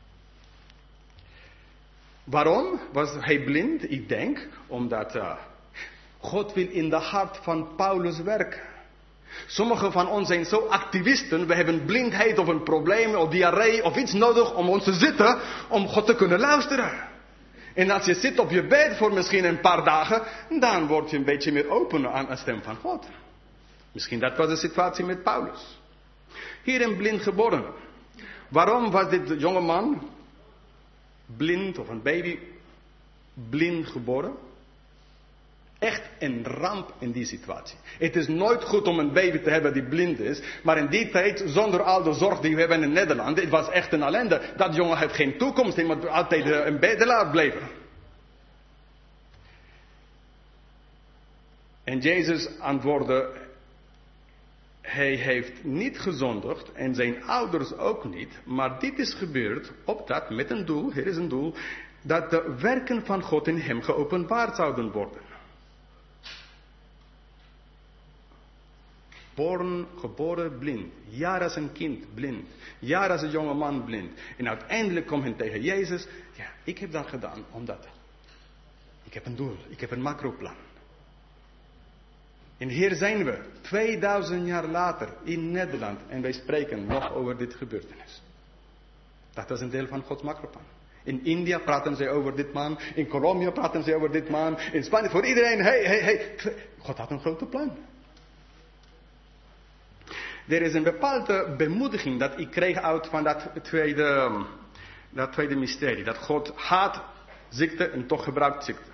Waarom was hij blind? Ik denk omdat uh, God wil in de hart van Paulus werken. Sommigen van ons zijn zo activisten, we hebben blindheid of een probleem of diarree of iets nodig om ons te zitten om God te kunnen luisteren. En als je zit op je bed voor misschien een paar dagen, dan word je een beetje meer open aan de stem van God. Misschien dat was de situatie met Paulus. Hier een blind geboren. Waarom was dit jonge man blind of een baby blind geboren? Echt een ramp in die situatie. Het is nooit goed om een baby te hebben die blind is. Maar in die tijd, zonder al de zorg die we hebben in Nederland, het was echt een ellende. Dat jongen heeft geen toekomst, hij moet altijd een bedelaar blijven. En Jezus antwoordde, hij heeft niet gezondigd en zijn ouders ook niet. Maar dit is gebeurd opdat met een doel, hier is een doel, dat de werken van God in hem geopenbaard zouden worden. Born, geboren blind. Jaar als een kind blind. Jaar als een jonge man blind. En uiteindelijk komt hij tegen Jezus. Ja, ik heb dat gedaan omdat ik heb een doel. Ik heb een macroplan. En hier zijn we. tweeduizend jaar later in Nederland. En wij spreken nog over dit gebeurtenis. Dat was een deel van Gods macroplan. In India praten ze over dit man. In Colombia praten ze over dit man. In Spanje voor iedereen. Hey, hey, hey. God had een grote plan. Er is een bepaalde bemoediging dat ik kreeg uit van dat tweede, dat tweede mysterie. Dat God haat ziekte en toch gebruikt ziekte.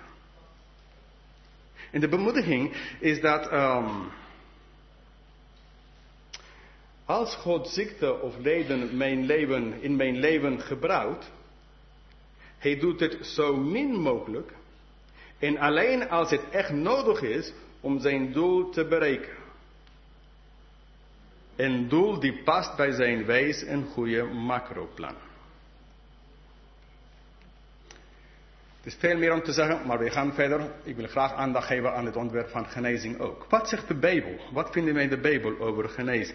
En de bemoediging is dat um, als God ziekte of lijden mijn leven, in mijn leven gebruikt, hij doet het zo min mogelijk en alleen als het echt nodig is om zijn doel te bereiken. Een doel die past bij zijn wijs en goede macroplan. Het is veel meer om te zeggen, maar we gaan verder. Ik wil graag aandacht geven aan het onderwerp van genezing ook. Wat zegt de Bijbel? Wat vinden wij in de Bijbel over genezing?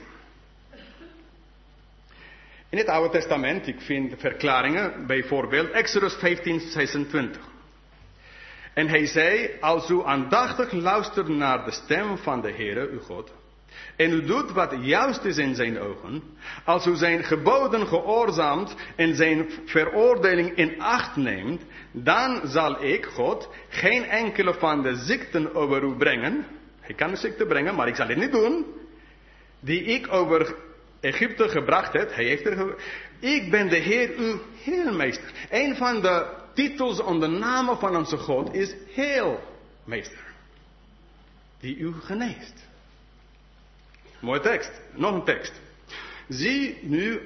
In het Oude Testament, ik vind verklaringen, bijvoorbeeld Exodus vijftien zesentwintig. En hij zei, als u aandachtig luistert naar de stem van de Heere, uw God, en u doet wat juist is in zijn ogen, als u zijn geboden gehoorzaamt en zijn veroordeling in acht neemt, dan zal ik, God, geen enkele van de ziekten over u brengen. Hij kan de ziekte brengen, maar ik zal het niet doen. Die ik over Egypte gebracht heb. Hij heeft er ge... Ik ben de Heer, uw heelmeester. Een van de titels onder namen van onze God is heelmeester. Die u geneest. Mooie tekst. Nog een tekst. Zie nu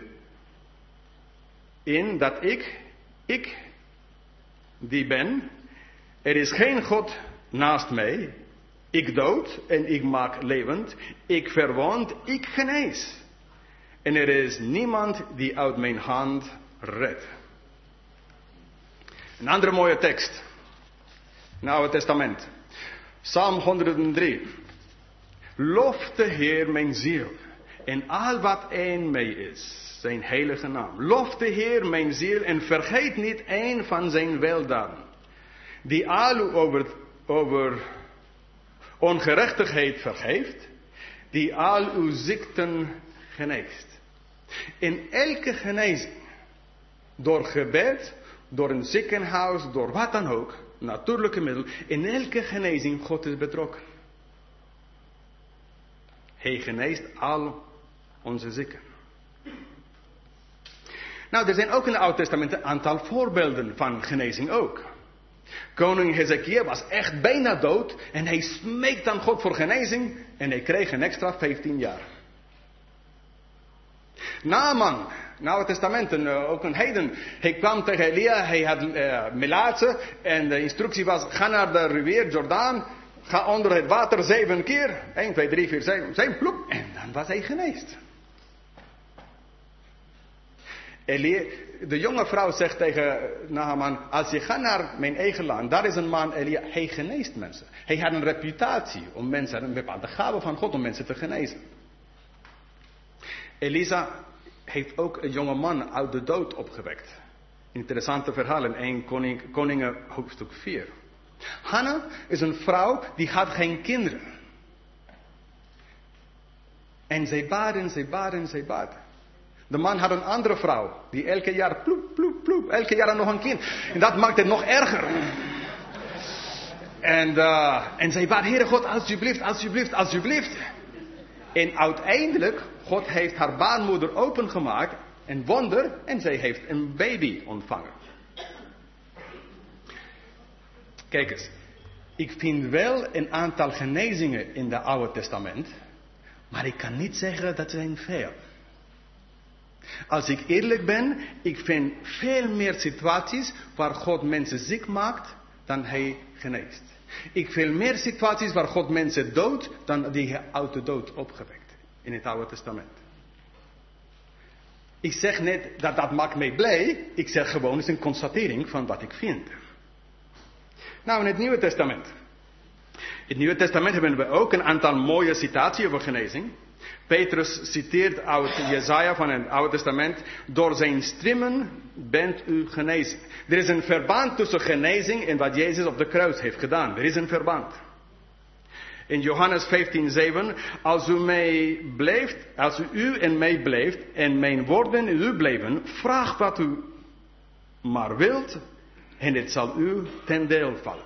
in dat ik, ik die ben, er is geen God naast mij. Ik dood en ik maak levend. Ik verwond, ik genees. En er is niemand die uit mijn hand redt. Een andere mooie tekst. In het Oude Testament. Psalm honderddrie. Lof de Heer mijn ziel. En al wat in mij is. Zijn heilige naam. Lof de Heer mijn ziel. En vergeet niet een van zijn weldaden. Die al u over, over ongerechtigheid vergeeft. Die al uw ziekten geneest. In elke genezing. Door gebed. Door een ziekenhuis. Door wat dan ook. Natuurlijke middel. In elke genezing God is betrokken. Hij geneest al onze zieken. Nou, er zijn ook in het Oude Testament een aantal voorbeelden van genezing ook. Koning Hezekia was echt bijna dood en hij smeekt aan God voor genezing en hij kreeg een extra vijftien jaar. Naaman, in het Oude Testament, een, ook een heiden, hij kwam tegen Elia, hij had uh, melaatse en de instructie was, ga naar de rivier Jordaan, ga onder het water zeven keer, één, twee, drie, vier, zeven, zeven, ploep, en dan was hij geneest. Elia, de jonge vrouw zegt tegen Naaman, als je gaat naar mijn eigen land, daar is een man, Elia, hij geneest mensen. Hij had een reputatie om mensen, een bepaalde gave van God om mensen te genezen. Elisa heeft ook een jonge man uit de dood opgewekt. Interessante verhaal in één Koning, Koningen hoofdstuk vier. Hanna is een vrouw die had geen kinderen. En zij baden, zij baden, zij baden. De man had een andere vrouw, die elke jaar ploep, ploep, ploep, elke jaar nog een kind. En dat maakt het nog erger. En, uh, en zij bad, Heere God, alsjeblieft, alsjeblieft, alsjeblieft. En uiteindelijk, God heeft haar baarmoeder opengemaakt, een wonder, en zij heeft een baby ontvangen. Kijk eens, ik vind wel een aantal genezingen in het Oude Testament, maar ik kan niet zeggen dat zijn veel. Als ik eerlijk ben, ik vind veel meer situaties waar God mensen ziek maakt dan hij geneest. Ik vind meer situaties waar God mensen doodt dan die hij uit de dood opgewekt in het Oude Testament. Ik zeg niet dat dat maakt mij blij, ik zeg gewoon het is een constatering van wat ik vind. Nou, in het Nieuwe Testament. In het Nieuwe Testament hebben we ook een aantal mooie citaties over genezing. Petrus citeert uit Jesaja van het Oude Testament. Door zijn striemen bent u genezen. Er is een verband tussen genezing en wat Jezus op de kruis heeft gedaan. Er is een verband. In Johannes vijftien zeven. Als u mij blijft, als u, u en mij blijft en mijn woorden in u blijven, vraag wat u maar wilt en het zal u ten deel vallen.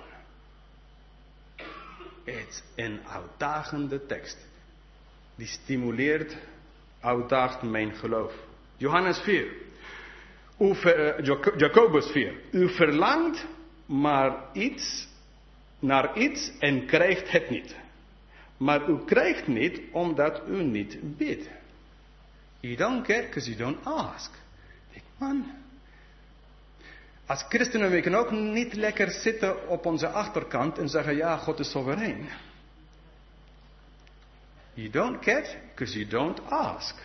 Het is een uitdagende tekst. Die stimuleert uitdaagt mijn geloof. Johannes vier. U ver, uh, Jacobus vier. U verlangt maar iets, naar iets en krijgt het niet. Maar u krijgt niet omdat u niet bidt. You don't get because you don't ask. Ik, man. Als christenen we kunnen ook niet lekker zitten op onze achterkant en zeggen, ja, God is soeverein. You don't get because you don't ask.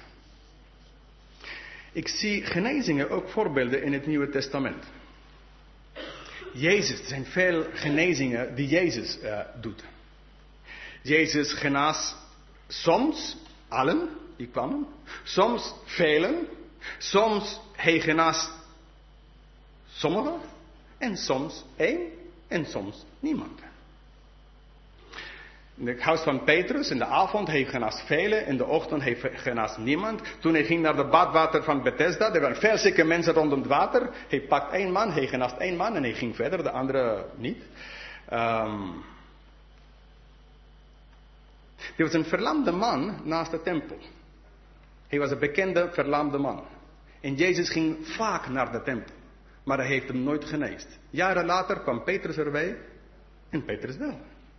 Ik zie genezingen ook voorbeelden in het Nieuwe Testament. Jezus, er zijn veel genezingen die Jezus uh, doet. Jezus genas soms allen die kwamen, soms velen, soms hij genas sommigen en soms één en soms niemand. In het huis van Petrus in de avond hij genas velen, in de ochtend hij genas niemand. Toen hij ging naar de badwater van Bethesda, er waren veel zieke mensen rondom het water. Hij pakt één man, hij genast één man en hij ging verder, de andere niet. Um, er was een verlamde man naast de tempel. Hij was een bekende verlamde man. En Jezus ging vaak naar de tempel. Maar hij heeft hem nooit geneest. Jaren later kwam Petrus erbij. En Petrus wel.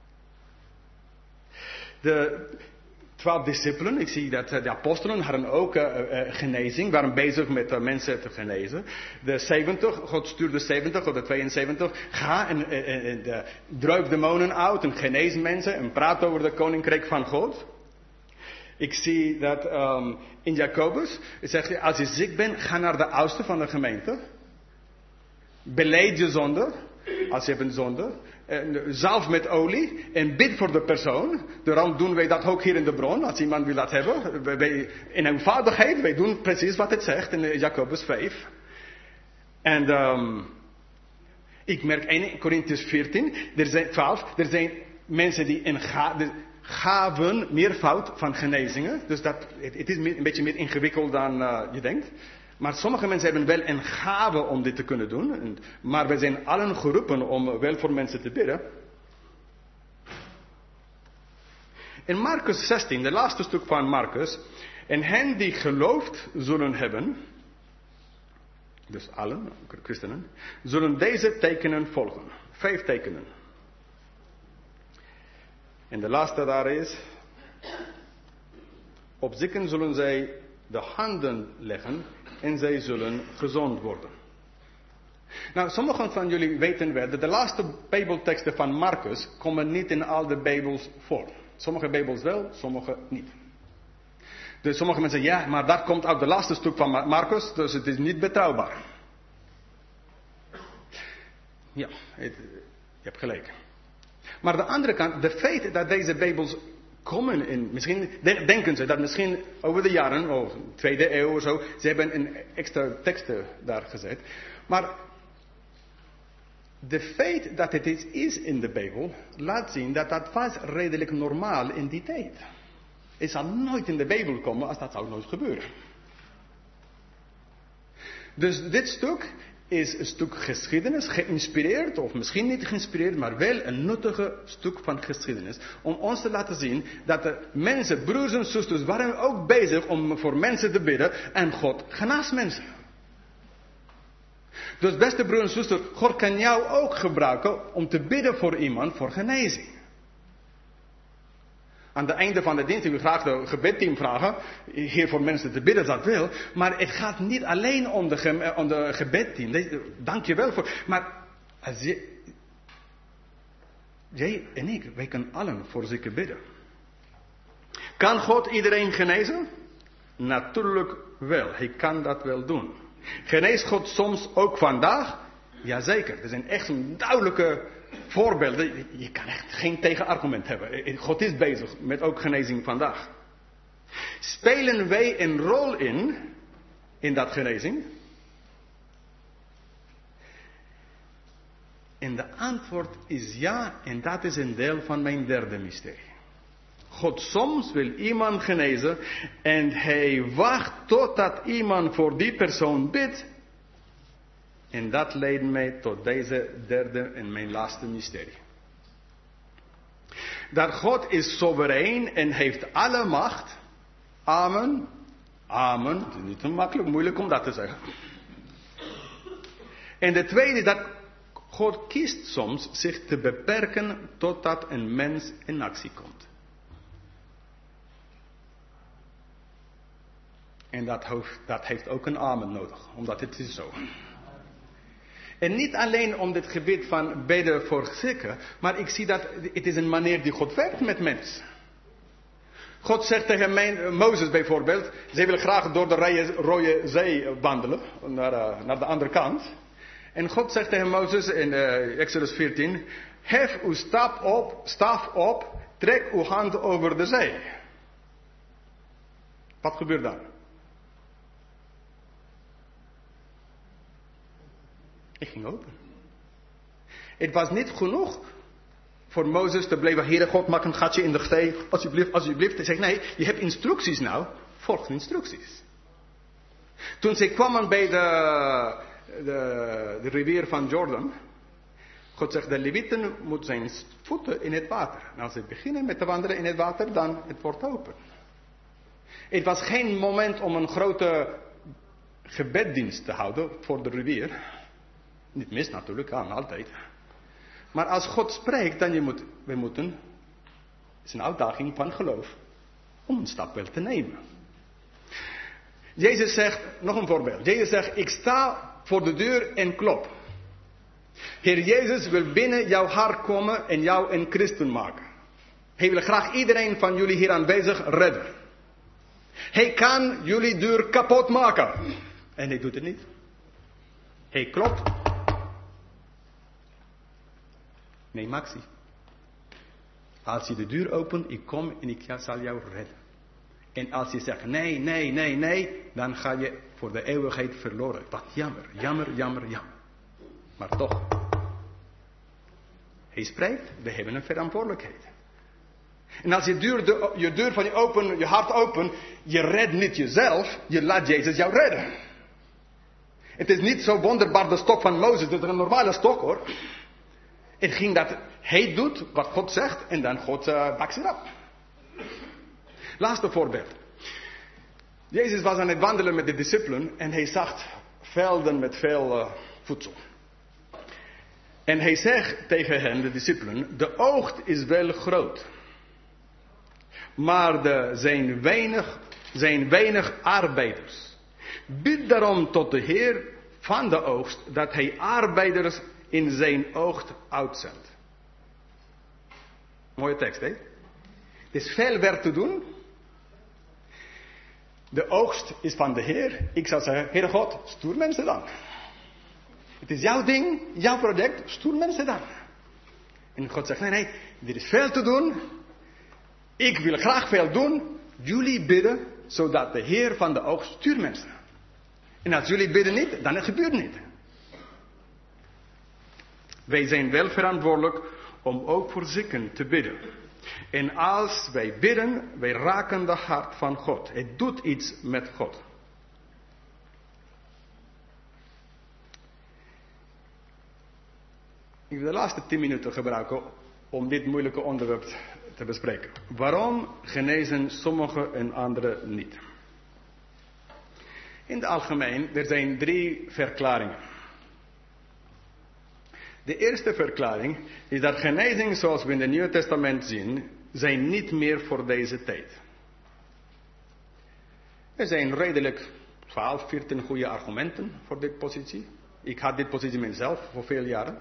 De twaalf discipelen, ik zie dat de apostelen hadden ook uh, uh, genezing. Waren bezig met uh, mensen te genezen. De zeventig, God stuurde zeventig of de tweeënzeventig. Ga en, uh, uh, uh, druip demonen uit en genees mensen. En praat over de koninkrijk van God. Ik zie dat um, in Jacobus, het zegt, als je ziek bent, ga naar de oudste van de gemeente. Beleid je zonde, als je hebt een zonde. Zalf met olie en bid voor de persoon. Daarom doen wij dat ook hier in de bron, als iemand wil dat hebben. Wij, in eenvoudigheid, wij doen precies wat het zegt in Jacobus vijf. En um, ik merk in Korintiërs veertien, er zijn twaalf, er zijn mensen die in ga, de, gaven meervoud van genezingen. Dus dat, het, het is een beetje meer ingewikkeld dan uh, je denkt. Maar sommige mensen hebben wel een gave om dit te kunnen doen. Maar we zijn allen geroepen om wel voor mensen te bidden. In Marcus zestien, de laatste stuk van Marcus. En hen die geloofd zullen hebben, dus allen, christenen, zullen deze tekenen volgen. Vijf tekenen. En de laatste daar is, op zieken zullen zij de handen leggen en zij zullen gezond worden. Nou, sommigen van jullie weten wel dat de laatste Bijbelteksten van Marcus komen niet in al de Bijbels voor. Sommige Bijbels wel, sommige niet. Dus sommige mensen zeggen, ja, maar dat komt uit de laatste stuk van Marcus, dus het is niet betrouwbaar. Ja, het, je hebt gelijk. Maar aan de andere kant, de feit dat deze Bijbels komen in, misschien denken ze dat misschien over de jaren, of tweede eeuw of zo, ze hebben een extra teksten daar gezet. Maar de feit dat het iets is in de Bijbel, laat zien dat dat was redelijk normaal in die tijd. Het zal nooit in de Bijbel komen als dat zou nooit gebeuren. Dus dit stuk is een stuk geschiedenis, geïnspireerd, of misschien niet geïnspireerd, maar wel een nuttige stuk van geschiedenis. Om ons te laten zien dat de mensen, broers en zusters, waren ook bezig om voor mensen te bidden en God genaast mensen. Dus beste broer en zuster, God kan jou ook gebruiken om te bidden voor iemand voor genezing. Aan het einde van de dienst wil ik graag de gebedteam vragen, hier voor mensen te bidden, dat wil. Maar het gaat niet alleen om de, ge- om de gebedteam. Dank je wel voor. Maar als je, jij en ik, wij kunnen allen voor zieken bidden. Kan God iedereen genezen? Natuurlijk wel. Hij kan dat wel doen. Geneest God soms ook vandaag? Jazeker. Er zijn echt een duidelijke voorbeelden. Je kan echt geen tegenargument hebben. God is bezig met ook genezing vandaag. Spelen wij een rol in, in dat genezing? En de antwoord is ja, en dat is een deel van mijn derde mysterie. God soms wil iemand genezen en hij wacht totdat iemand voor die persoon bidt. En dat leidt mij tot deze derde en mijn laatste mysterie. Dat God is soeverein en heeft alle macht. Amen. Amen. Het is niet zo makkelijk, moeilijk om dat te zeggen. En de tweede is dat God kiest soms zich te beperken totdat een mens in actie komt. En dat heeft, dat heeft ook een amen nodig, omdat het is zo. En niet alleen om dit gebied van bidden voor zieken, maar ik zie dat het is een manier die God werkt met mensen. God zegt tegen mijn, Mozes bijvoorbeeld, zij willen graag door de rode, rode zee wandelen, naar, uh, naar de andere kant. En God zegt tegen Mozes in uh, Exodus veertien, hef uw staf op, staf op, trek uw hand over de zee. Wat gebeurt dan? Het ging open. Het was niet genoeg voor Mozes te blijven, Heere God, maak een gatje in de zee, alsjeblieft, alsjeblieft. Hij zegt, nee, je hebt instructies nou, volg de instructies. Toen ze kwamen bij de, de, de rivier van Jordan, God zegt, de Levieten moeten zijn voeten in het water. En als ze beginnen met te wandelen in het water, dan het wordt open. Het was geen moment om een grote gebeddienst te houden voor de rivier. Niet mis natuurlijk, kan altijd. Maar als God spreekt, dan je moet, we moeten, het is een uitdaging van geloof, om een stap wel te nemen. Jezus zegt, nog een voorbeeld. Jezus zegt, ik sta voor de deur en klop. Heer Jezus wil binnen jouw hart komen en jou een christen maken. Hij wil graag iedereen van jullie hier aanwezig redden. Hij kan jullie deur kapot maken. En hij doet het niet. Hij klopt. Neem actie. Als je de deur opent, ik kom en ik zal jou redden. En als je zegt nee, nee, nee, nee, dan ga je voor de eeuwigheid verloren. Wat jammer, jammer, jammer, jammer. Maar toch. Hij spreekt, we hebben een verantwoordelijkheid. En als je deur, de, je deur van je open, je hart open, je redt niet jezelf, je laat Jezus jou redden. Het is niet zo wonderbaar de stok van Mozes, het is een normale stok hoor. Het ging dat hij doet wat God zegt en dan God uh, backs it up. Laatste voorbeeld. Jezus was aan het wandelen met de discipelen en hij zag velden met veel uh, voedsel. En hij zegt tegen hen, de discipelen, de oogst is wel groot. Maar er zijn weinig, zijn weinig arbeiders. Bid daarom tot de Heer van de oogst dat hij arbeiders in zijn oogst uitzendt. Mooie tekst, hè? Het is veel werk te doen. De oogst is van de Heer. Ik zou zeggen, Heere God, stuur mensen dan. Het is jouw ding, jouw project, stuur mensen dan. En God zegt, nee, nee, er is veel te doen. Ik wil graag veel doen. Jullie bidden, zodat de Heer van de oogst stuurt mensen. En als jullie bidden niet, dan het gebeurt niet. Wij zijn wel verantwoordelijk om ook voor zieken te bidden. En als wij bidden, wij raken de hart van God. Het doet iets met God. Ik wil de laatste tien minuten gebruiken om dit moeilijke onderwerp te bespreken. Waarom genezen sommigen en anderen niet? In het algemeen, er zijn drie verklaringen. De eerste verklaring is dat genezing zoals we in het Nieuwe Testament zien, zijn niet meer voor deze tijd. Er zijn redelijk twaalf, veertien goede argumenten voor dit positie. Ik had dit positie mezelf voor veel jaren.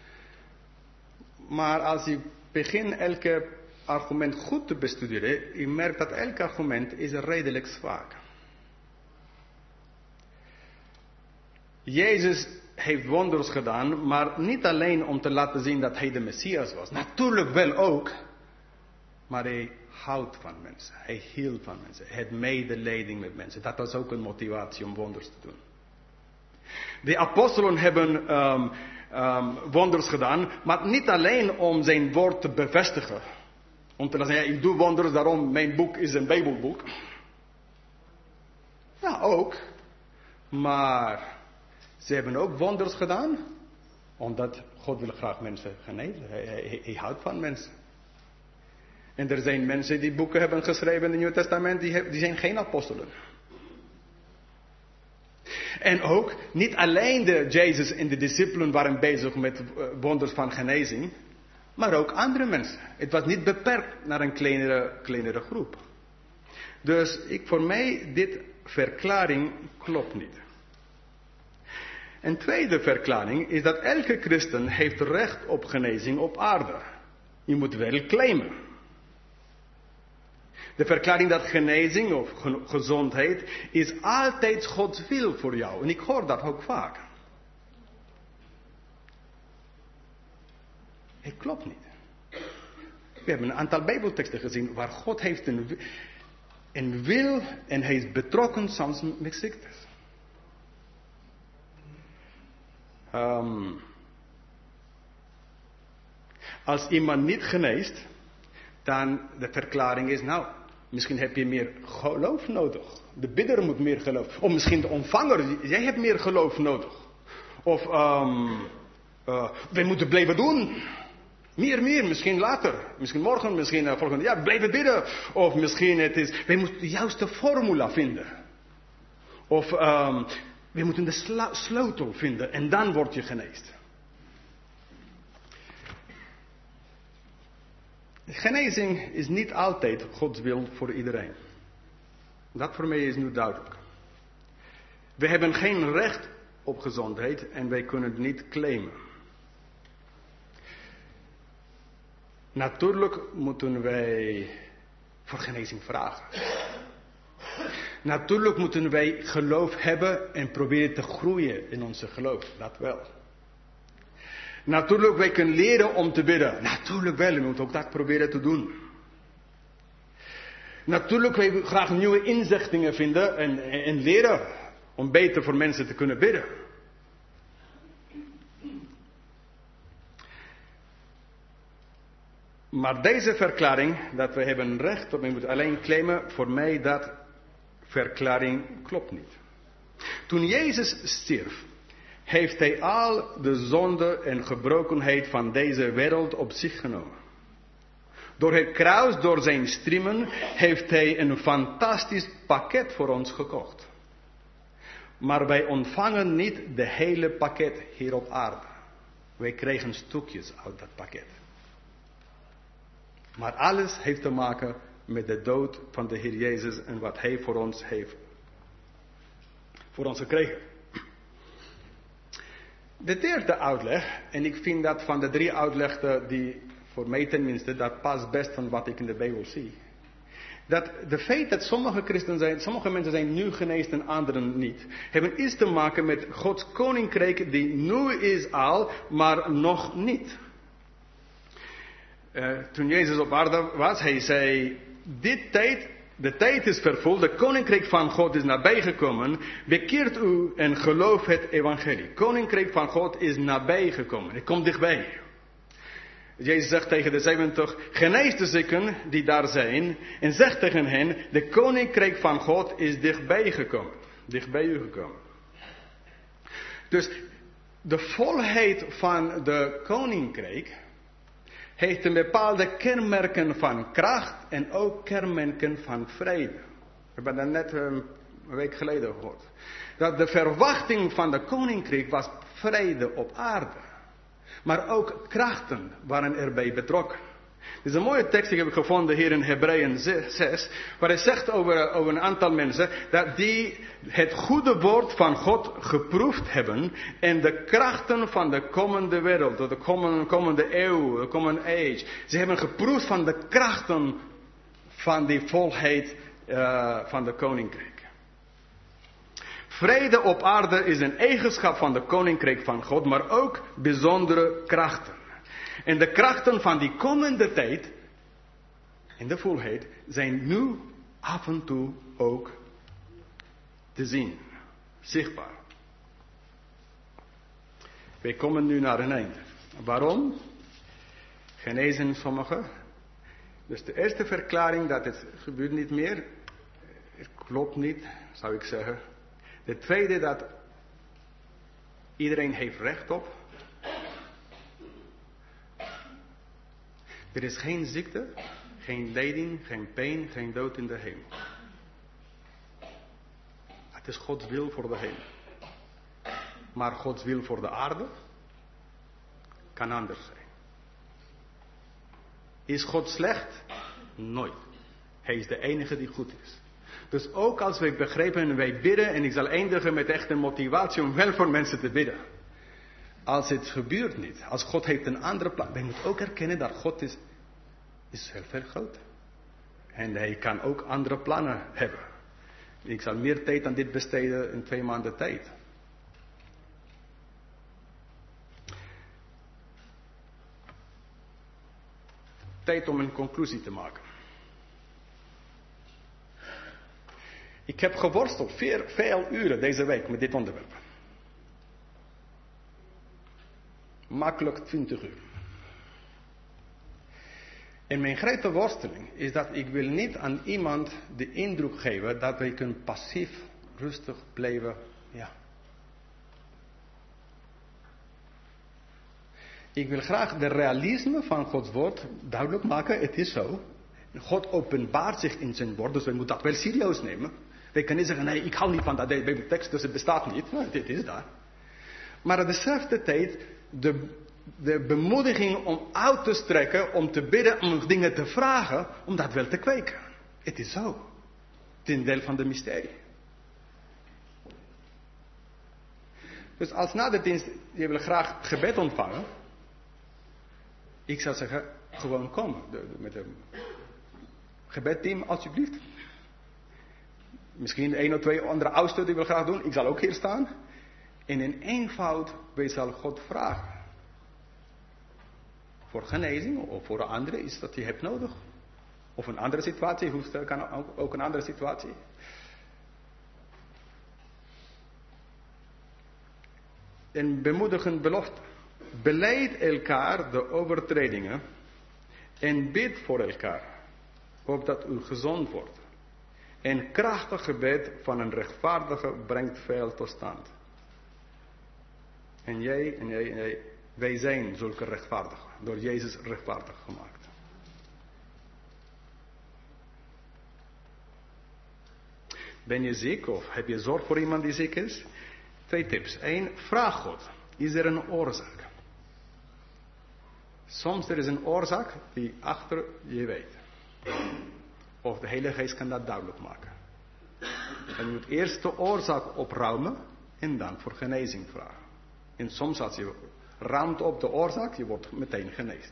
Maar als je begint elke argument goed te bestuderen, je merkt dat elk argument is redelijk zwak. Jezus heeft wonders gedaan, maar niet alleen om te laten zien dat hij de Messias was. Natuurlijk wel ook. Maar hij houdt van mensen. Hij hield van mensen. Hij had medelijden met mensen. Dat was ook een motivatie om wonders te doen. De apostelen hebben um, um, wonders gedaan, maar niet alleen om zijn woord te bevestigen. Om te laten zeggen, ja, ik doe wonders, daarom mijn boek is een Bijbelboek. Ja, ook. Maar ze hebben ook wonders gedaan, omdat God wil graag mensen genezen. Hij, hij, hij houdt van mensen. En er zijn mensen die boeken hebben geschreven in het Nieuwe Testament, die, heb, die zijn geen apostelen. En ook, niet alleen de Jezus en de discipelen waren bezig met wonders van genezing, maar ook andere mensen. Het was niet beperkt naar een kleinere, kleinere groep. Dus ik, voor mij, dit verklaring klopt niet. Een tweede verklaring is dat elke christen heeft recht op genezing op aarde. Je moet wel claimen. De verklaring dat genezing of gezondheid is altijd Gods wil voor jou. En ik hoor dat ook vaak. Het klopt niet. We hebben een aantal Bijbelteksten gezien waar God heeft een, een wil en hij is betrokken soms met ziektes. Um, als iemand niet geneest, dan de verklaring is, nou, misschien heb je meer geloof nodig. De bidder moet meer geloof. Of misschien de ontvanger, jij hebt meer geloof nodig. Of, um, uh, wij moeten blijven doen. Meer, meer, misschien later. Misschien morgen, misschien uh, volgend jaar. Blijven bidden. Of misschien het is, wij moeten de juiste formula vinden. Of, um, we moeten de sla- sleutel vinden en dan word je geneest. Genezing is niet altijd Gods wil voor iedereen. Dat voor mij is nu duidelijk. We hebben geen recht op gezondheid en wij kunnen het niet claimen. Natuurlijk moeten wij voor genezing vragen. Natuurlijk moeten wij geloof hebben en proberen te groeien in onze geloof. Dat wel. Natuurlijk, wij kunnen leren om te bidden. Natuurlijk wel, we moeten ook dat proberen te doen. Natuurlijk, wij graag nieuwe inzichtingen vinden en, en leren om beter voor mensen te kunnen bidden. Maar deze verklaring, dat we hebben recht op, we moeten alleen claimen, voor mij dat verklaring klopt niet. Toen Jezus stierf, heeft hij al de zonde en gebrokenheid van deze wereld op zich genomen. Door het kruis, door zijn striemen, heeft hij een fantastisch pakket voor ons gekocht. Maar wij ontvangen niet de hele pakket hier op aarde. Wij krijgen stukjes uit dat pakket. Maar alles heeft te maken met de dood van de Heer Jezus en wat hij voor ons heeft voor ons gekregen. De derde uitleg, en ik vind dat van de drie uitleggen die, voor mij tenminste, dat past best van wat ik in de Bijbel zie. Dat de feit dat sommige christenen zijn, sommige mensen zijn nu geneest en anderen niet, hebben iets te maken met Gods koninkrijk die nu is al, maar nog niet. Uh, toen Jezus op aarde was, hij zei, dit tijd, de tijd is vervuld, de koninkrijk van God is nabijgekomen, bekeert u en geloof het evangelie. Koninkrijk van God is nabijgekomen, het komt dichtbij. Jezus zegt tegen de zeventig, genees de zieken die daar zijn, en zegt tegen hen, de koninkrijk van God is dichtbij gekomen, dichtbij u gekomen. Dus de volheid van de koninkrijk heeft een bepaalde kenmerken van kracht en ook kenmerken van vrede. We hebben dat net een week geleden gehoord. Dat de verwachting van de koninkrijk was vrede op aarde. Maar ook krachten waren erbij betrokken. Dit is een mooie tekst die heb ik gevonden hier in Hebreeën zes. Waar hij zegt over, over een aantal mensen. Dat die het goede woord van God geproefd hebben. En de krachten van de komende wereld. De komende, komende eeuw. De komende age. Ze hebben geproefd van de krachten van die volheid uh, van de koninkrijk. Vrede op aarde is een eigenschap van de koninkrijk van God. Maar ook bijzondere krachten. En de krachten van die komende tijd, in de volheid, zijn nu af en toe ook te zien. Zichtbaar. Wij komen nu naar een einde. Waarom? Genezen sommigen. Dus de eerste verklaring dat het gebeurt niet meer, het klopt niet, zou ik zeggen. De tweede dat iedereen heeft recht op. Er is geen ziekte, geen leiding, geen pijn, geen dood in de hemel. Het is Gods wil voor de hemel. Maar Gods wil voor de aarde kan anders zijn. Is God slecht? Nooit. Hij is de enige die goed is. Dus ook als wij begrepen en wij bidden, en ik zal eindigen met echt een motivatie om wel voor mensen te bidden. Als het gebeurt niet, als God heeft een andere plan, wij moeten ook erkennen dat God is, is heel veel groter. En hij kan ook andere plannen hebben. Ik zal meer tijd aan dit besteden in twee maanden tijd. Tijd om een conclusie te maken. Ik heb geworsteld veel, veel uren deze week met dit onderwerp. Makkelijk twintig uur. En mijn grote worsteling is dat ik wil niet aan iemand de indruk geven dat wij kunnen passief, rustig blijven. Ja. Ik wil graag de realisme van Gods woord duidelijk maken. Het is zo. God openbaart zich in zijn woord, dus wij moeten dat wel serieus nemen. Wij kunnen niet zeggen, nee, ik hou niet van dat Bijbeltekst, dus het bestaat niet. Nou, dit is daar. Maar aan dezelfde tijd, de, de bemoediging om uit te strekken, om te bidden, om dingen te vragen, om dat wel te kweken. Het is zo. Het is een deel van de mysterie. Dus als na de dienst, je wil graag gebed ontvangen. Ik zou zeggen, gewoon komen. De, de, met een gebedteam, alsjeblieft. Misschien één of twee andere oudsten die wil graag doen. Ik zal ook hier staan. En in eenvoud, wij zal God vragen. Voor genezing of voor een andere is dat je hebt nodig. Of een andere situatie, hoeft kan ook, ook een andere situatie. Een bemoedigend belofte. Beleid elkaar de overtredingen en bid voor elkaar, opdat u gezond wordt. En krachtig gebed van een rechtvaardige brengt veel tot stand. En jij en jij en jij, wij zijn zulke rechtvaardigen, door Jezus rechtvaardig gemaakt. Ben je ziek of heb je zorg voor iemand die ziek is? Twee tips. Eén, vraag God. Is er een oorzaak? Soms er is een oorzaak die achter je weet. Of de Heilige Geest kan dat duidelijk maken. En je moet eerst de oorzaak opruimen en dan voor genezing vragen. En soms als je ruimt op de oorzaak, je wordt meteen genezen.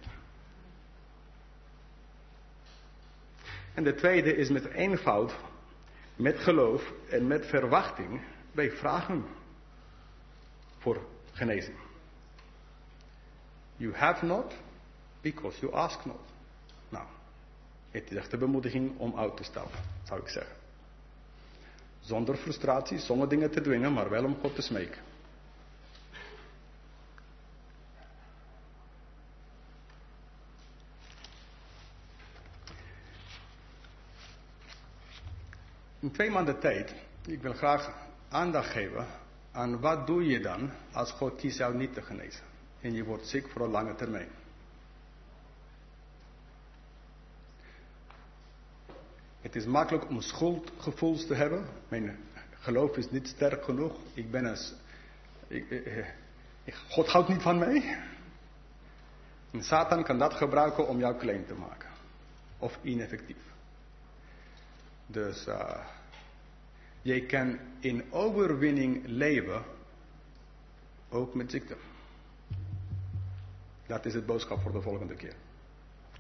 En de tweede is met eenvoud, met geloof en met verwachting. Wij vragen voor genezing. You have not because you ask not. Nou, het is echt de bemoediging om uit te stellen, zou ik zeggen. Zonder frustratie, zonder dingen te dwingen, maar wel om God te smeken. In twee maanden tijd, ik wil graag aandacht geven aan wat doe je dan als God kiest jou niet te genezen. En je wordt ziek voor een lange termijn. Het is makkelijk om schuldgevoelens te hebben. Mijn geloof is niet sterk genoeg. Ik ben een... Ik, ik, God houdt niet van mij. En Satan kan dat gebruiken om jou klein te maken. Of ineffectief. Dus uh, je kan in overwinning leven. Ook met ziekte. Dat is het boodschap voor de volgende keer.